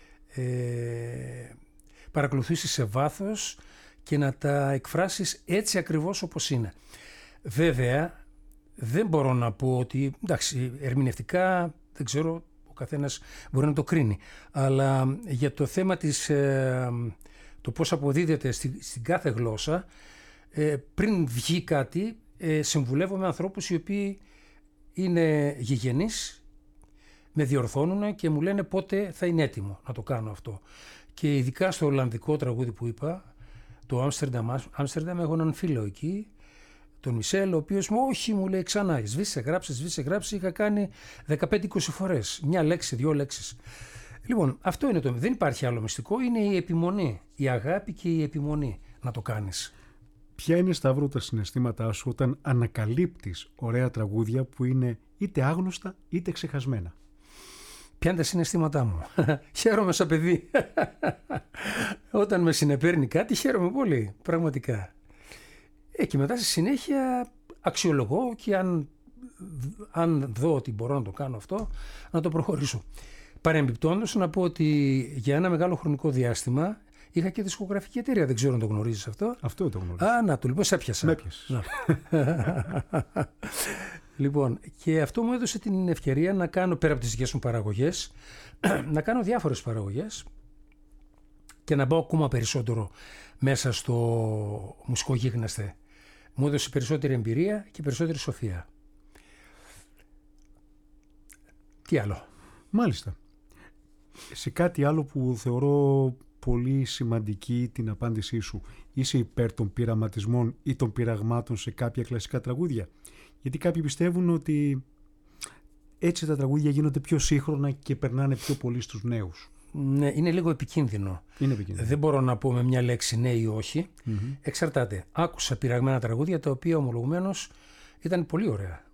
παρακολουθήσεις σε βάθος και να τα εκφράσεις έτσι ακριβώς όπως είναι. Βέβαια, δεν μπορώ να πω ότι, εντάξει, ερμηνευτικά, δεν ξέρω, ο καθένας μπορεί να το κρίνει, αλλά για το θέμα το πώς αποδίδεται στην κάθε γλώσσα, πριν βγει κάτι, συμβουλεύω με ανθρώπους οι οποίοι είναι γηγενείς, με διορθώνουν και μου λένε πότε θα είναι έτοιμο να το κάνω αυτό. Και ειδικά στο Ολλανδικό τραγούδι που είπα, το Άμστερνταμ, έχω έναν φίλο εκεί, τον Μισελ, ο οποίος μου λέει ξανά, σβήσε γράψε, είχα κάνει 15-20 φορές, μια λέξη, 2 λέξεις. Λοιπόν, αυτό είναι δεν υπάρχει άλλο μυστικό, είναι η επιμονή, η αγάπη και η επιμονή να το κάνεις. Ποια είναι, Σταύρο, τα συναισθήματά σου όταν ανακαλύπτεις ωραία τραγούδια που είναι είτε άγνωστα είτε ξεχασμένα? Ποια είναι τα συναισθήματά μου? Χαίρομαι σαν παιδί. Όταν με συνεπέρνει κάτι χαίρομαι πολύ, πραγματικά. Και μετά στη συνέχεια αξιολογώ και αν δω ότι μπορώ να το κάνω αυτό, να το προχωρήσω. Παρεμπιπτόντως να πω ότι για ένα μεγάλο χρονικό διάστημα είχα και δισκογραφική εταιρεία, δεν ξέρω αν το γνωρίζεις αυτό. Αυτό το γνωρίζω. Να το λοιπόν, σε έπιασα. Με έπιασες. Λοιπόν, και αυτό μου έδωσε την ευκαιρία να κάνω, πέρα από τις δικές μου παραγωγές, να κάνω διάφορες παραγωγές και να μπω ακόμα περισσότερο μέσα στο μουσικό γίγνεσθε. Μου έδωσε περισσότερη εμπειρία και περισσότερη σοφία. Τι άλλο? Μάλιστα. Σε κάτι άλλο που θεωρώ πολύ σημαντική την απάντησή σου, είσαι υπέρ των πειραματισμών ή των πειραγμάτων σε κάποια κλασικά τραγούδια? Γιατί κάποιοι πιστεύουν ότι έτσι τα τραγούδια γίνονται πιο σύγχρονα και περνάνε πιο πολύ στους νέους. Ναι, είναι λίγο επικίνδυνο. Δεν μπορώ να πω με μια λέξη ναι ή όχι. Εξαρτάται. Άκουσα πειραγμένα τραγούδια τα οποία ομολογουμένως ήταν πολύ ωραία.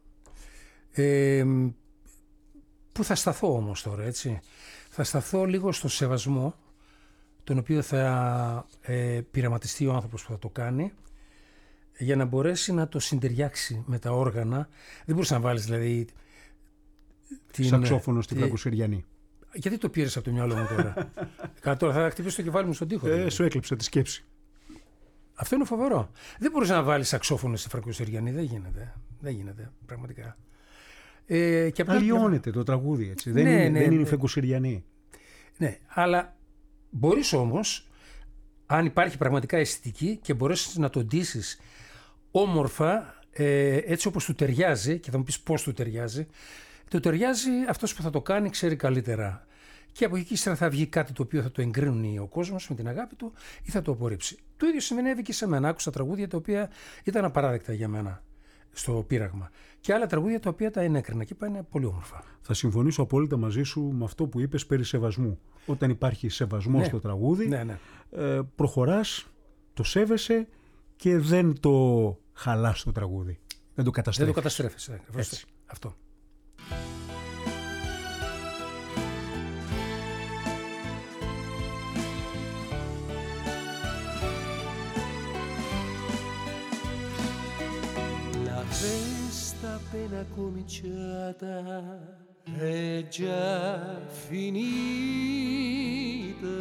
Πού θα σταθώ όμως τώρα, έτσι? Θα σταθώ λίγο στο σεβασμό τον οποίο θα πειραματιστεί ο άνθρωπος που θα το κάνει, για να μπορέσει να το συντεριάξει με τα όργανα. Δεν μπορείς να βάλεις δηλαδή σαξόφωνο στην Φραγκοσυριανή. Γιατί το πήρες από το μυαλό μου τώρα? Τώρα θα χτυπήσω το κεφάλι μου στον τοίχο. Σου έκλειψε τη σκέψη. Αυτό είναι φοβερό. Δεν μπορείς να βάλεις σαξόφωνο στη Φραγκό Συριανή. Δεν γίνεται, πραγματικά. Και αλλοιώνεται το τραγούδι, έτσι. Δεν είναι Φραγκό Συριανή. Ναι, αλλά μπορείς όμως, αν υπάρχει πραγματικά αισθητική και μπορέσεις να τον ντύσεις όμορφα, έτσι όπως του ταιριάζει, και θα μου πεις πώς του ταιριάζει, του ταιριάζει αυτός που θα το κάνει, ξέρει καλύτερα. Και από εκεί ύστερα θα βγει κάτι το οποίο θα το εγκρίνει ο κόσμος με την αγάπη του ή θα το απορρίψει. Το ίδιο συνέβη και σε μένα. Άκουσα τραγούδια τα οποία ήταν απαράδεκτα για μένα στο πείραγμα. Και άλλα τραγούδια τα οποία τα ενέκρινα και είπα είναι πολύ όμορφα. Θα συμφωνήσω απόλυτα μαζί σου με αυτό που είπες περί σεβασμού. Όταν υπάρχει σεβασμός στο τραγούδι, προχωράς, το σέβεσαι και δεν το χαλάς το τραγούδι. Δεν το καταστρέφεις. Δεν το καταστρέφεις. Αυτό. Festa appena cominciata è già finita,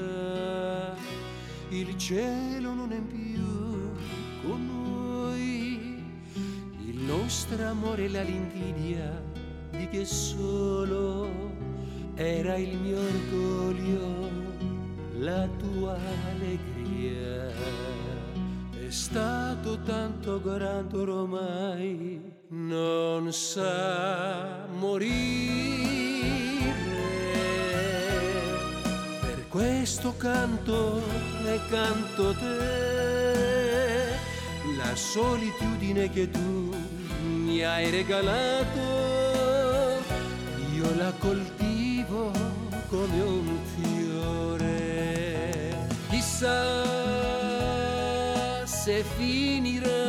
il cielo non è più con noi, il nostro amore e l'invidia di che solo era il mio orgoglio, la tua allegria. È stato tanto grande ormai, non sa morire. Per questo canto e canto te, la solitudine che tu mi hai regalato, io la coltivo come un fiore. Chissà se finirà,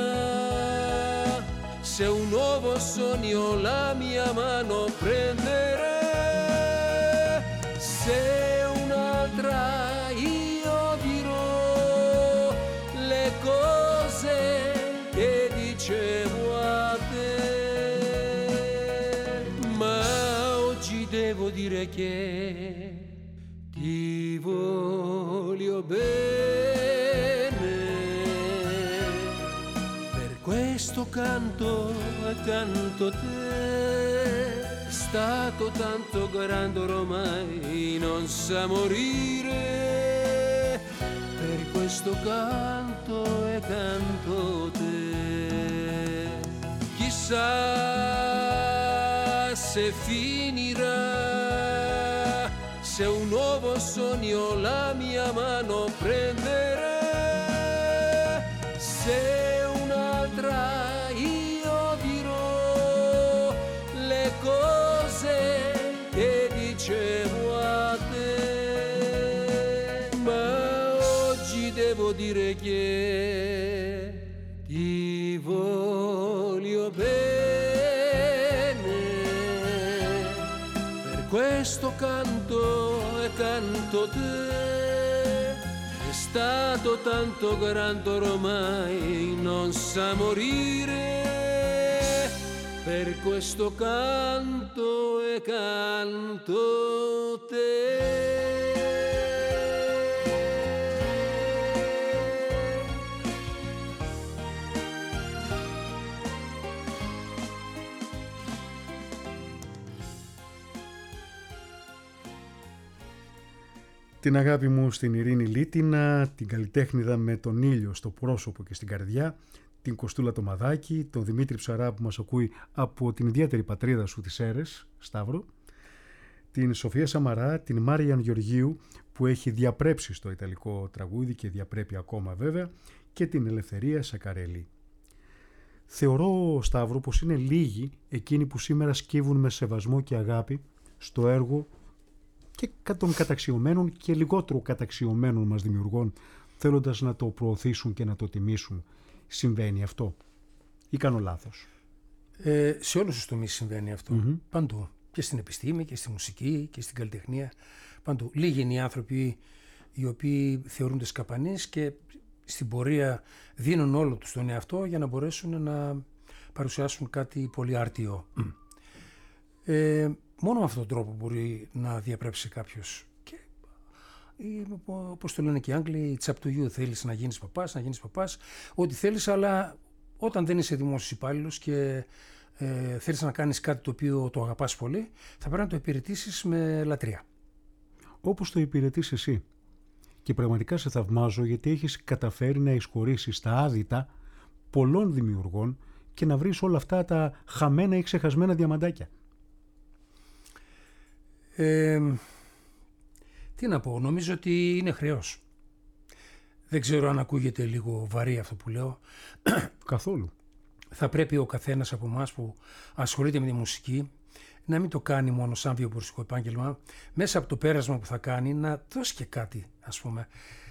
se un nuovo sogno la mia mano prenderà, se un'altra io dirò le cose che dicevo a te, ma oggi devo dire che ti voglio bene. Questo canto e canto te, è stato tanto grande ormai, non sa morire. Per questo canto e canto te. Chissà se finirà, se un nuovo sogno la mia mano prenderà, se io dirò le cose che dicevo a te, ma oggi devo dire che ti voglio bene. Per questo canto e canto te, è stato tanto grande ormai, non sa morire. Per questo canto e canto te. Την αγάπη μου στην Ειρήνη Λίτινα, την καλλιτέχνηδα με τον ήλιο στο πρόσωπο και στην καρδιά, την Κωστούλα το Μαδάκη, τον Δημήτρη Ψαρά που μας ακούει από την ιδιαίτερη πατρίδα σου της Σέρρες, Σταύρο, την Σοφία Σαμαρά, την Μάριαν Γεωργίου που έχει διαπρέψει στο ιταλικό τραγούδι και διαπρέπει ακόμα βέβαια, και την Ελευθερία Σακαρέλη. Θεωρώ, Σταύρο, πως είναι λίγοι εκείνοι που σήμερα σκύβουν με σεβασμό και αγάπη στο έργο και των καταξιωμένων και λιγότερο καταξιωμένων μας δημιουργών, θέλοντας να το προωθήσουν και να το τιμήσουν. Συμβαίνει αυτό ή κάνω λάθος? Σε όλους τους τομείς συμβαίνει αυτό. Παντού. Και στην επιστήμη και στη μουσική και στην καλλιτεχνία. Παντού. Λίγοι είναι οι άνθρωποι οι οποίοι θεωρούνται σκαπανείς και στην πορεία δίνουν όλο τους τον εαυτό για να μπορέσουν να παρουσιάσουν κάτι πολύ άρτιο. Μόνο με αυτόν τον τρόπο μπορεί να διαπρέψει κάποιος. Και Πώς το λένε και οι Άγγλοι, it's up to you, θέλεις να γίνεις παπάς, ό,τι θέλεις, αλλά όταν δεν είσαι δημόσιος υπάλληλος και θέλεις να κάνεις κάτι το οποίο το αγαπάς πολύ, θα πρέπει να το υπηρετήσεις με λατρεία. Όπως το υπηρετείς εσύ. Και πραγματικά σε θαυμάζω γιατί έχεις καταφέρει να εισχωρήσεις τα άδυτα πολλών δημιουργών και να βρεις όλα αυτά τα χαμένα ή ξεχασμένα διαμαντάκια. Τι να πω, νομίζω ότι είναι χρέος. Δεν ξέρω αν ακούγεται λίγο βαρύ αυτό που λέω. Καθόλου. Θα πρέπει ο καθένας από εμάς που ασχολείται με τη μουσική να μην το κάνει μόνο σαν βιοποριστικό επάγγελμα, μέσα από το πέρασμα που θα κάνει να δώσει και κάτι, ας πούμε.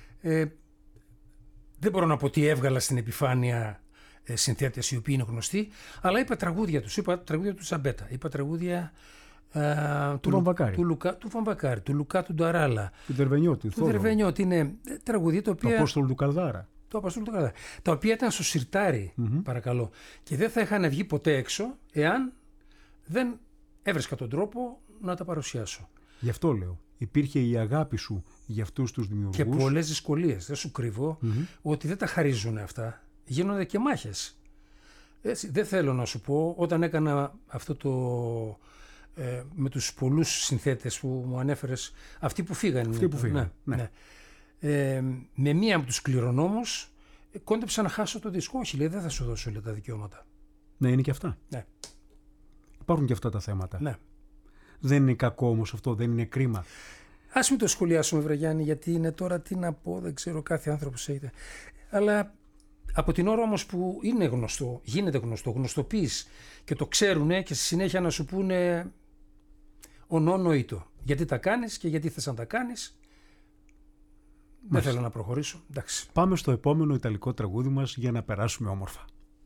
Δεν μπορώ να πω τι έβγαλα στην επιφάνεια συνθέτες οι οποίοι είναι γνωστοί, αλλά είπα τραγούδια τους, είπα τραγούδια του Σαμπέτα, είπα τραγούδια του Βαμβακάρη, του Λουκά του Νταράλα, του Δερβενιώτη, είναι τραγούδια τα οποία... Το Απόστολο του Καλδάρα. Τα οποία ήταν στο σιρτάρι, παρακαλώ, και δεν θα είχαν βγει ποτέ έξω εάν δεν έβρισκα τον τρόπο να τα παρουσιάσω. Γι' αυτό λέω. Υπήρχε η αγάπη σου για αυτούς τους δημιουργούς. Και πολλές δυσκολίες. Δεν σου κρύβω ότι δεν τα χαρίζουν αυτά. Γίνονται και μάχες. Έτσι, δεν θέλω να σου πω, όταν έκανα αυτό το... με τους πολλούς συνθέτες που μου ανέφερες, αυτοί που φύγανε. Ναι. Με μία από τους κληρονόμους κόντεψα να χάσω το δίσκο. Όχι, λέει, δεν θα σου δώσω τα δικαιώματα. Ναι, είναι και αυτά. Ναι. Υπάρχουν και αυτά τα θέματα. Ναι. Δεν είναι κακό όμως αυτό, δεν είναι κρίμα. Ας μην το σχολιάσουμε, βρε Γιάννη, γιατί είναι τώρα τι να πω, δεν ξέρω, κάθε άνθρωπος έχετε. Αλλά από την ώρα όμως που είναι γνωστό, γίνεται γνωστό, γνωστοποιείς και το ξέρουνε και στη συνέχεια να σου πούνε ονόνοητο. Γιατί τα κάνεις και γιατί θες να τα κάνεις. Δεν θέλω να προχωρήσω. Εντάξει. Πάμε στο επόμενο ιταλικό τραγούδι μας για να περάσουμε όμορφα.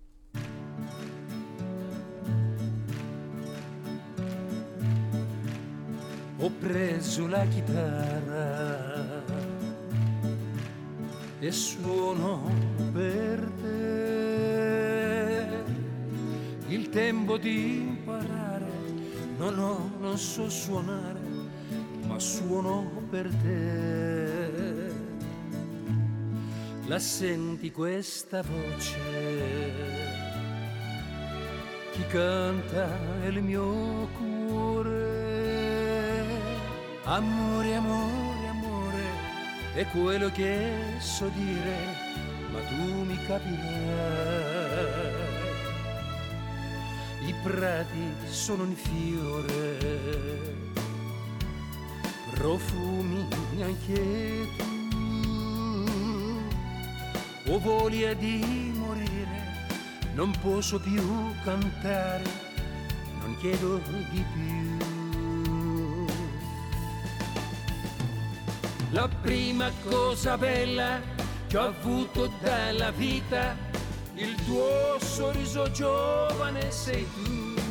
Ho preso la chitarra e suono per te il tempo di imparare. Non so suonare, ma suono per te. La senti questa voce? Chi canta è il mio cuore. Amore, amore, amore, è quello che so dire, ma tu mi capirai. I prati sono in fiore, profumi anche tu. Ho voglia di morire, non posso più cantare, non chiedo di più. La prima cosa bella che ho avuto dalla vita, il tuo sorriso giovane sei tu.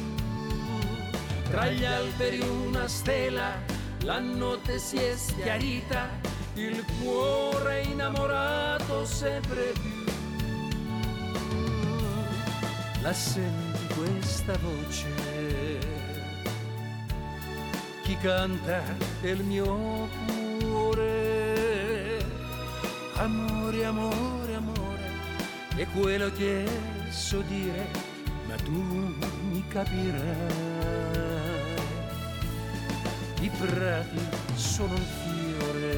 Tra gli alberi una stella, la notte si è schiarita, il cuore innamorato sempre più. La senti questa voce? Chi canta è il mio cuore. Amore, amore, amore, è quello che so dire, ma tu mi capirai. I prati sono un fiore,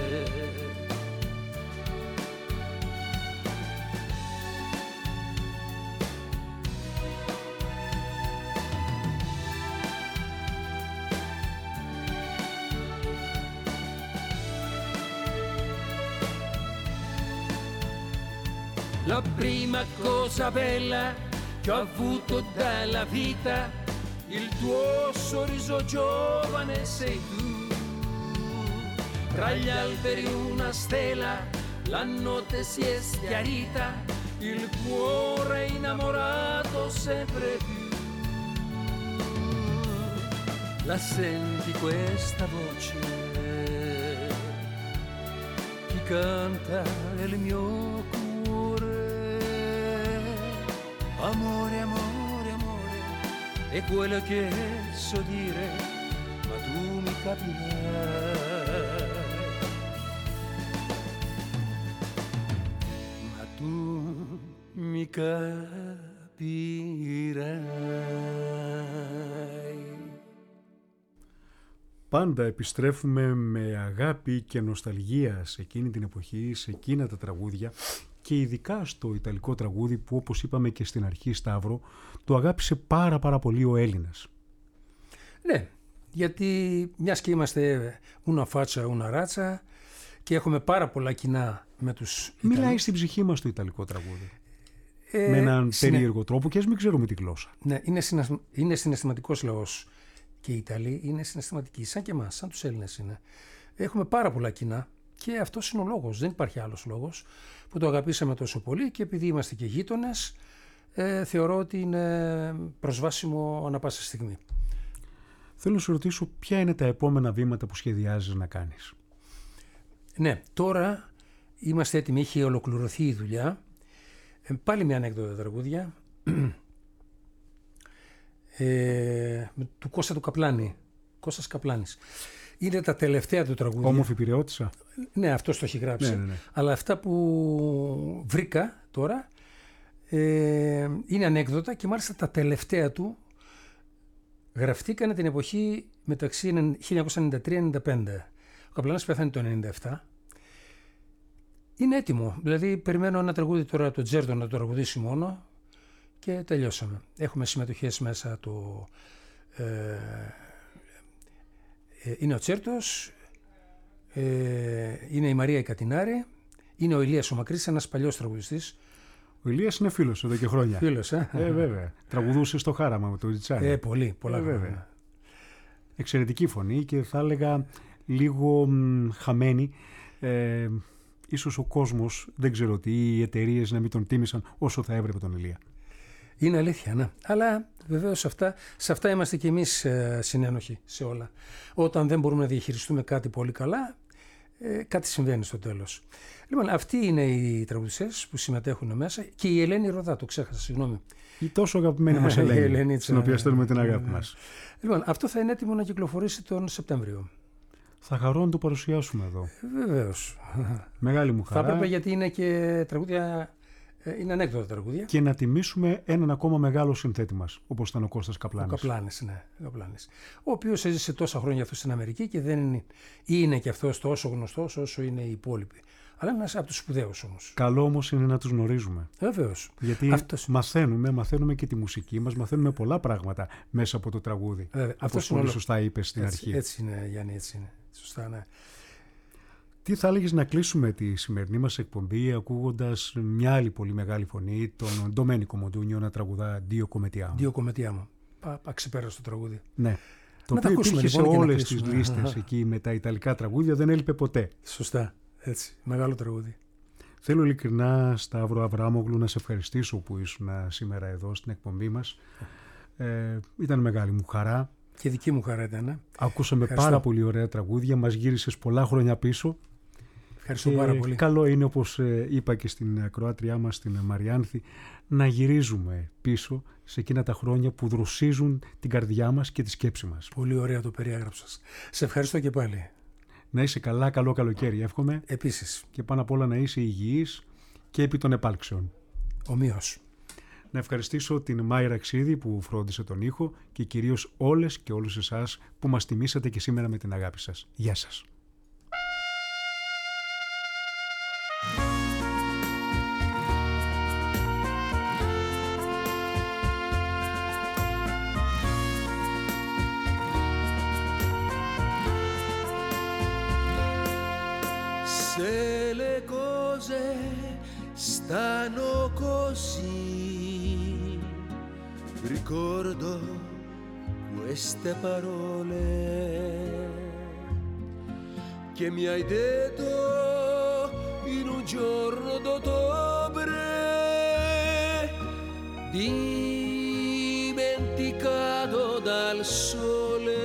la prima cosa bella che ho avuto dalla vita, il tuo sorriso giovane sei tu. Tra gli alberi una stella, la notte si è schiarita, il cuore innamorato sempre più. La senti questa voce? Chi canta è il mio cuore. Amore, amore, amore, è quello che so dire, ma tu mi capirai. mi capirai. Πάντα επιστρέφουμε με αγάπη και νοσταλγία σε εκείνη την εποχή, σε εκείνα τα τραγούδια και ειδικά στο ιταλικό τραγούδι που, όπως είπαμε και στην αρχή, Σταύρο, το αγάπησε πάρα πολύ ο Έλληνας. Ναι, γιατί μιας και είμαστε una faccia, una razza και έχουμε πάρα πολλά κοινά με τους Ιταλούς. Μιλάει στην ψυχή μας το ιταλικό τραγούδι. Με έναν περίεργο τρόπο και ας μην ξέρουμε τη γλώσσα. Ναι, είναι συναισθηματικός λαός και οι Ιταλοί είναι συναισθηματικοί, σαν και εμάς, σαν τους Έλληνες είναι. Έχουμε πάρα πολλά κοινά και αυτός είναι ο λόγος, δεν υπάρχει άλλος λόγος που το αγαπήσαμε τόσο πολύ και επειδή είμαστε και γείτονες, θεωρώ ότι είναι προσβάσιμο ανά πάσα στιγμή. Θέλω να σου ρωτήσω ποια είναι τα επόμενα βήματα που σχεδιάζεις να κάνεις. Ναι, τώρα είμαστε έτοιμοι, έχει ολοκληρωθεί η δουλειά. Πάλι μια ανέκδοτα τραγούδια του Κώστα του Καπλάνη. Κώστας Καπλάνης. Είναι τα τελευταία του τραγούδια. Όμορφη Πειραιώτισσα. Ναι, αυτός το έχει γράψει. Ναι. Αλλά αυτά που βρήκα τώρα είναι ανέκδοτα και μάλιστα τα τελευταία του γραφτήκανε την εποχή μεταξύ 1993-95. Ο Καπλάνης πέθανε το 1997. Είναι έτοιμο. Δηλαδή περιμένω ένα τραγούδι τώρα από τον Τζέρτο να το τραγουδήσει μόνο και τελειώσαμε. Έχουμε συμμετοχές μέσα είναι ο Τσέρτος, είναι η Μαρία η Κατινάρη, είναι ο Ηλίας ο Μακρύς, ένας παλιός τραγουδιστής. Ο Ηλίας είναι φίλος εδώ και χρόνια. Φίλος, βέβαια. Τραγουδούσε στο Χάραμα με το Ριτσάρι. Πολλά βέβαια. Εξαιρετική φωνή και θα έλεγα λίγο χαμένη. Ίσως ο κόσμος, δεν ξέρω τι, οι εταιρείες να μην τον τίμησαν όσο θα έπρεπε τον Ηλία. Είναι αλήθεια, ναι. Αλλά βεβαίως σε αυτά είμαστε κι εμείς συνένοχοι σε όλα. Όταν δεν μπορούμε να διαχειριστούμε κάτι πολύ καλά, κάτι συμβαίνει στο τέλος. Λοιπόν, αυτοί είναι οι τραγουδιστές που συμμετέχουν μέσα και η Ελένη Ροδά, το ξέχασα, συγγνώμη. Η τόσο αγαπημένη μας Ελένη, στην οποία στέλνουμε την αγάπη μας. Λοιπόν, αυτό θα είναι έτοιμο να κυκλοφορήσει τον Σεπτέμβριο. Θα χαρώ να το παρουσιάσουμε εδώ. Βεβαίως. Μεγάλη μου χαρά. Θα έπρεπε γιατί είναι και τραγούδια, είναι ανέκδοτα τραγούδια. Και να τιμήσουμε έναν ακόμα μεγάλο συνθέτη μας, όπως ήταν ο Κώστας Καπλάνης. Ο Καπλάνης, ναι. Ο οποίος έζησε τόσα χρόνια αυτό στην Αμερική και δεν είναι και αυτός τόσο γνωστός όσο είναι οι υπόλοιποι. Αλλά είναι ένας από τους σπουδαίους όμως. Καλό όμως είναι να τους γνωρίζουμε. Βεβαίως. Γιατί μαθαίνουμε και τη μουσική μας, μαθαίνουμε πολλά πράγματα μέσα από το τραγούδι. Όπως πολύ σωστά είπες στην αρχή. Έτσι είναι, Γιάννη, έτσι είναι. Σωστά, ναι. Τι θα έλεγες να κλείσουμε τη σημερινή μας εκπομπή ακούγοντας μια άλλη πολύ μεγάλη φωνή, τον Ντομένικο Μοντούνιο να τραγουδά «Dio come ti amo». «Dio come ti amo». Ξεπέρασε το τραγούδι. Ναι. Το οποίο υπήρχε σε όλες τις λίστες εκεί με τα ιταλικά τραγούδια, δεν έλειπε ποτέ. Σωστά. Έτσι. Μεγάλο τραγούδι. Θέλω ειλικρινά, Σταύρο Αβράμογλου, να σε ευχαριστήσω που ήσουν σήμερα εδώ στην εκπομπή μας. Ήταν μεγάλη μου χαρά. Και δική μου χαρά ήταν. Ακούσαμε πάρα πολύ ωραία τραγούδια, μας γύρισες πολλά χρόνια πίσω. Ευχαριστώ πάρα πολύ. Καλό είναι, όπως είπα και στην ακροάτριά μας, την Μαριάνθη, να γυρίζουμε πίσω σε εκείνα τα χρόνια που δροσίζουν την καρδιά μας και τη σκέψη μας. Πολύ ωραία το περιέγραψες. Σε ευχαριστώ και πάλι. Να είσαι καλά, καλό καλοκαίρι, εύχομαι. Επίσης. Και πάνω απ' όλα να είσαι υγιής και επί των επάλξεων. Ομοίως. Να ευχαριστήσω την Μάιρα Ξίδη που φρόντισε τον ήχο και κυρίως όλες και όλους εσάς που μας τιμήσατε και σήμερα με την αγάπη σας. Γεια σας. Se le cose stanno così, ricordo queste parole che mi hai detto in un giorno d'ottobre, dimenticato dal sole.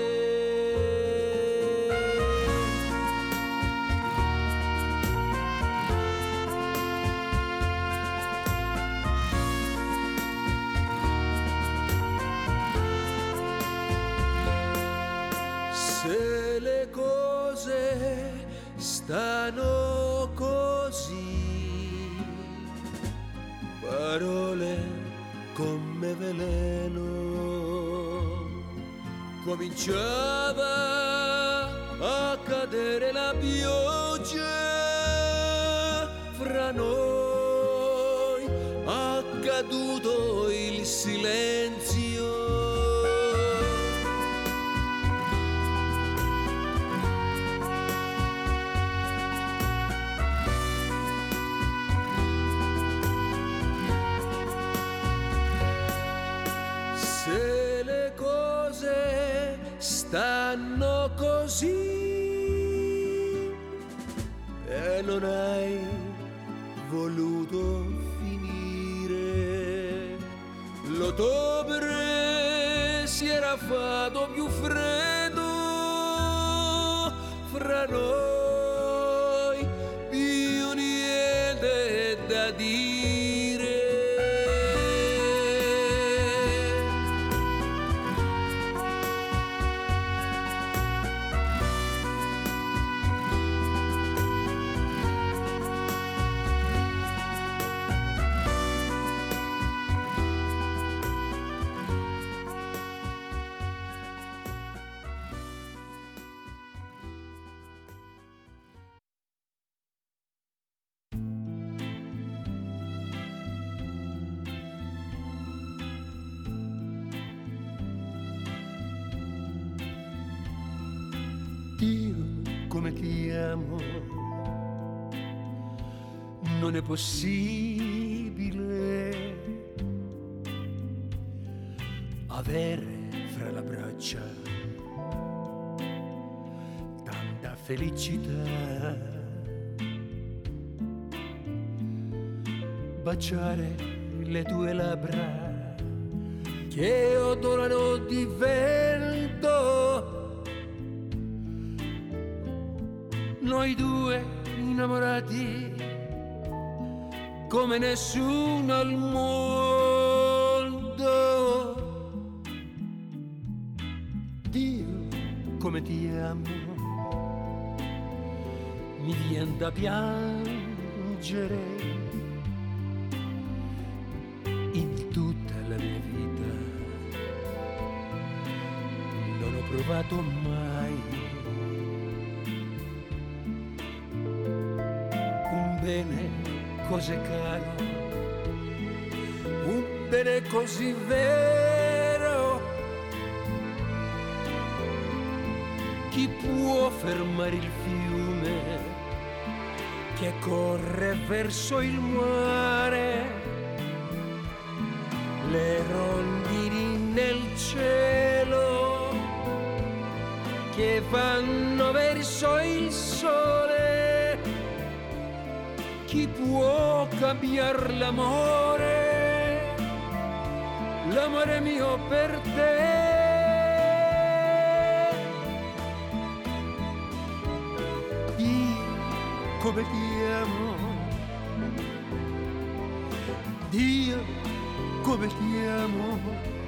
Stanno così, parole come veleno. Cominciava a cadere la pioggia fra noi, ha caduto il silenzio. Se le cose stanno così e non hai voluto finire, l'ottobre si era fatto più freddo fra noi, più niente da dire. Dio, come ti amo, non è possibile avere fra le braccia tanta felicità, baciare le tue labbra che odorano di vento. Noi due innamorati come nessuno al mondo. Dio, come ti amo, mi vien da piangere. In tutta la mia vita non ho provato mai bene così caro, un bene così vero. Chi può fermare il fiume che corre verso il mare? Le rondini nel cielo che vanno verso il sole. Chi può cambiare l'amore, l'amore mio per te? Dio, come ti amo, Dio, come ti amo.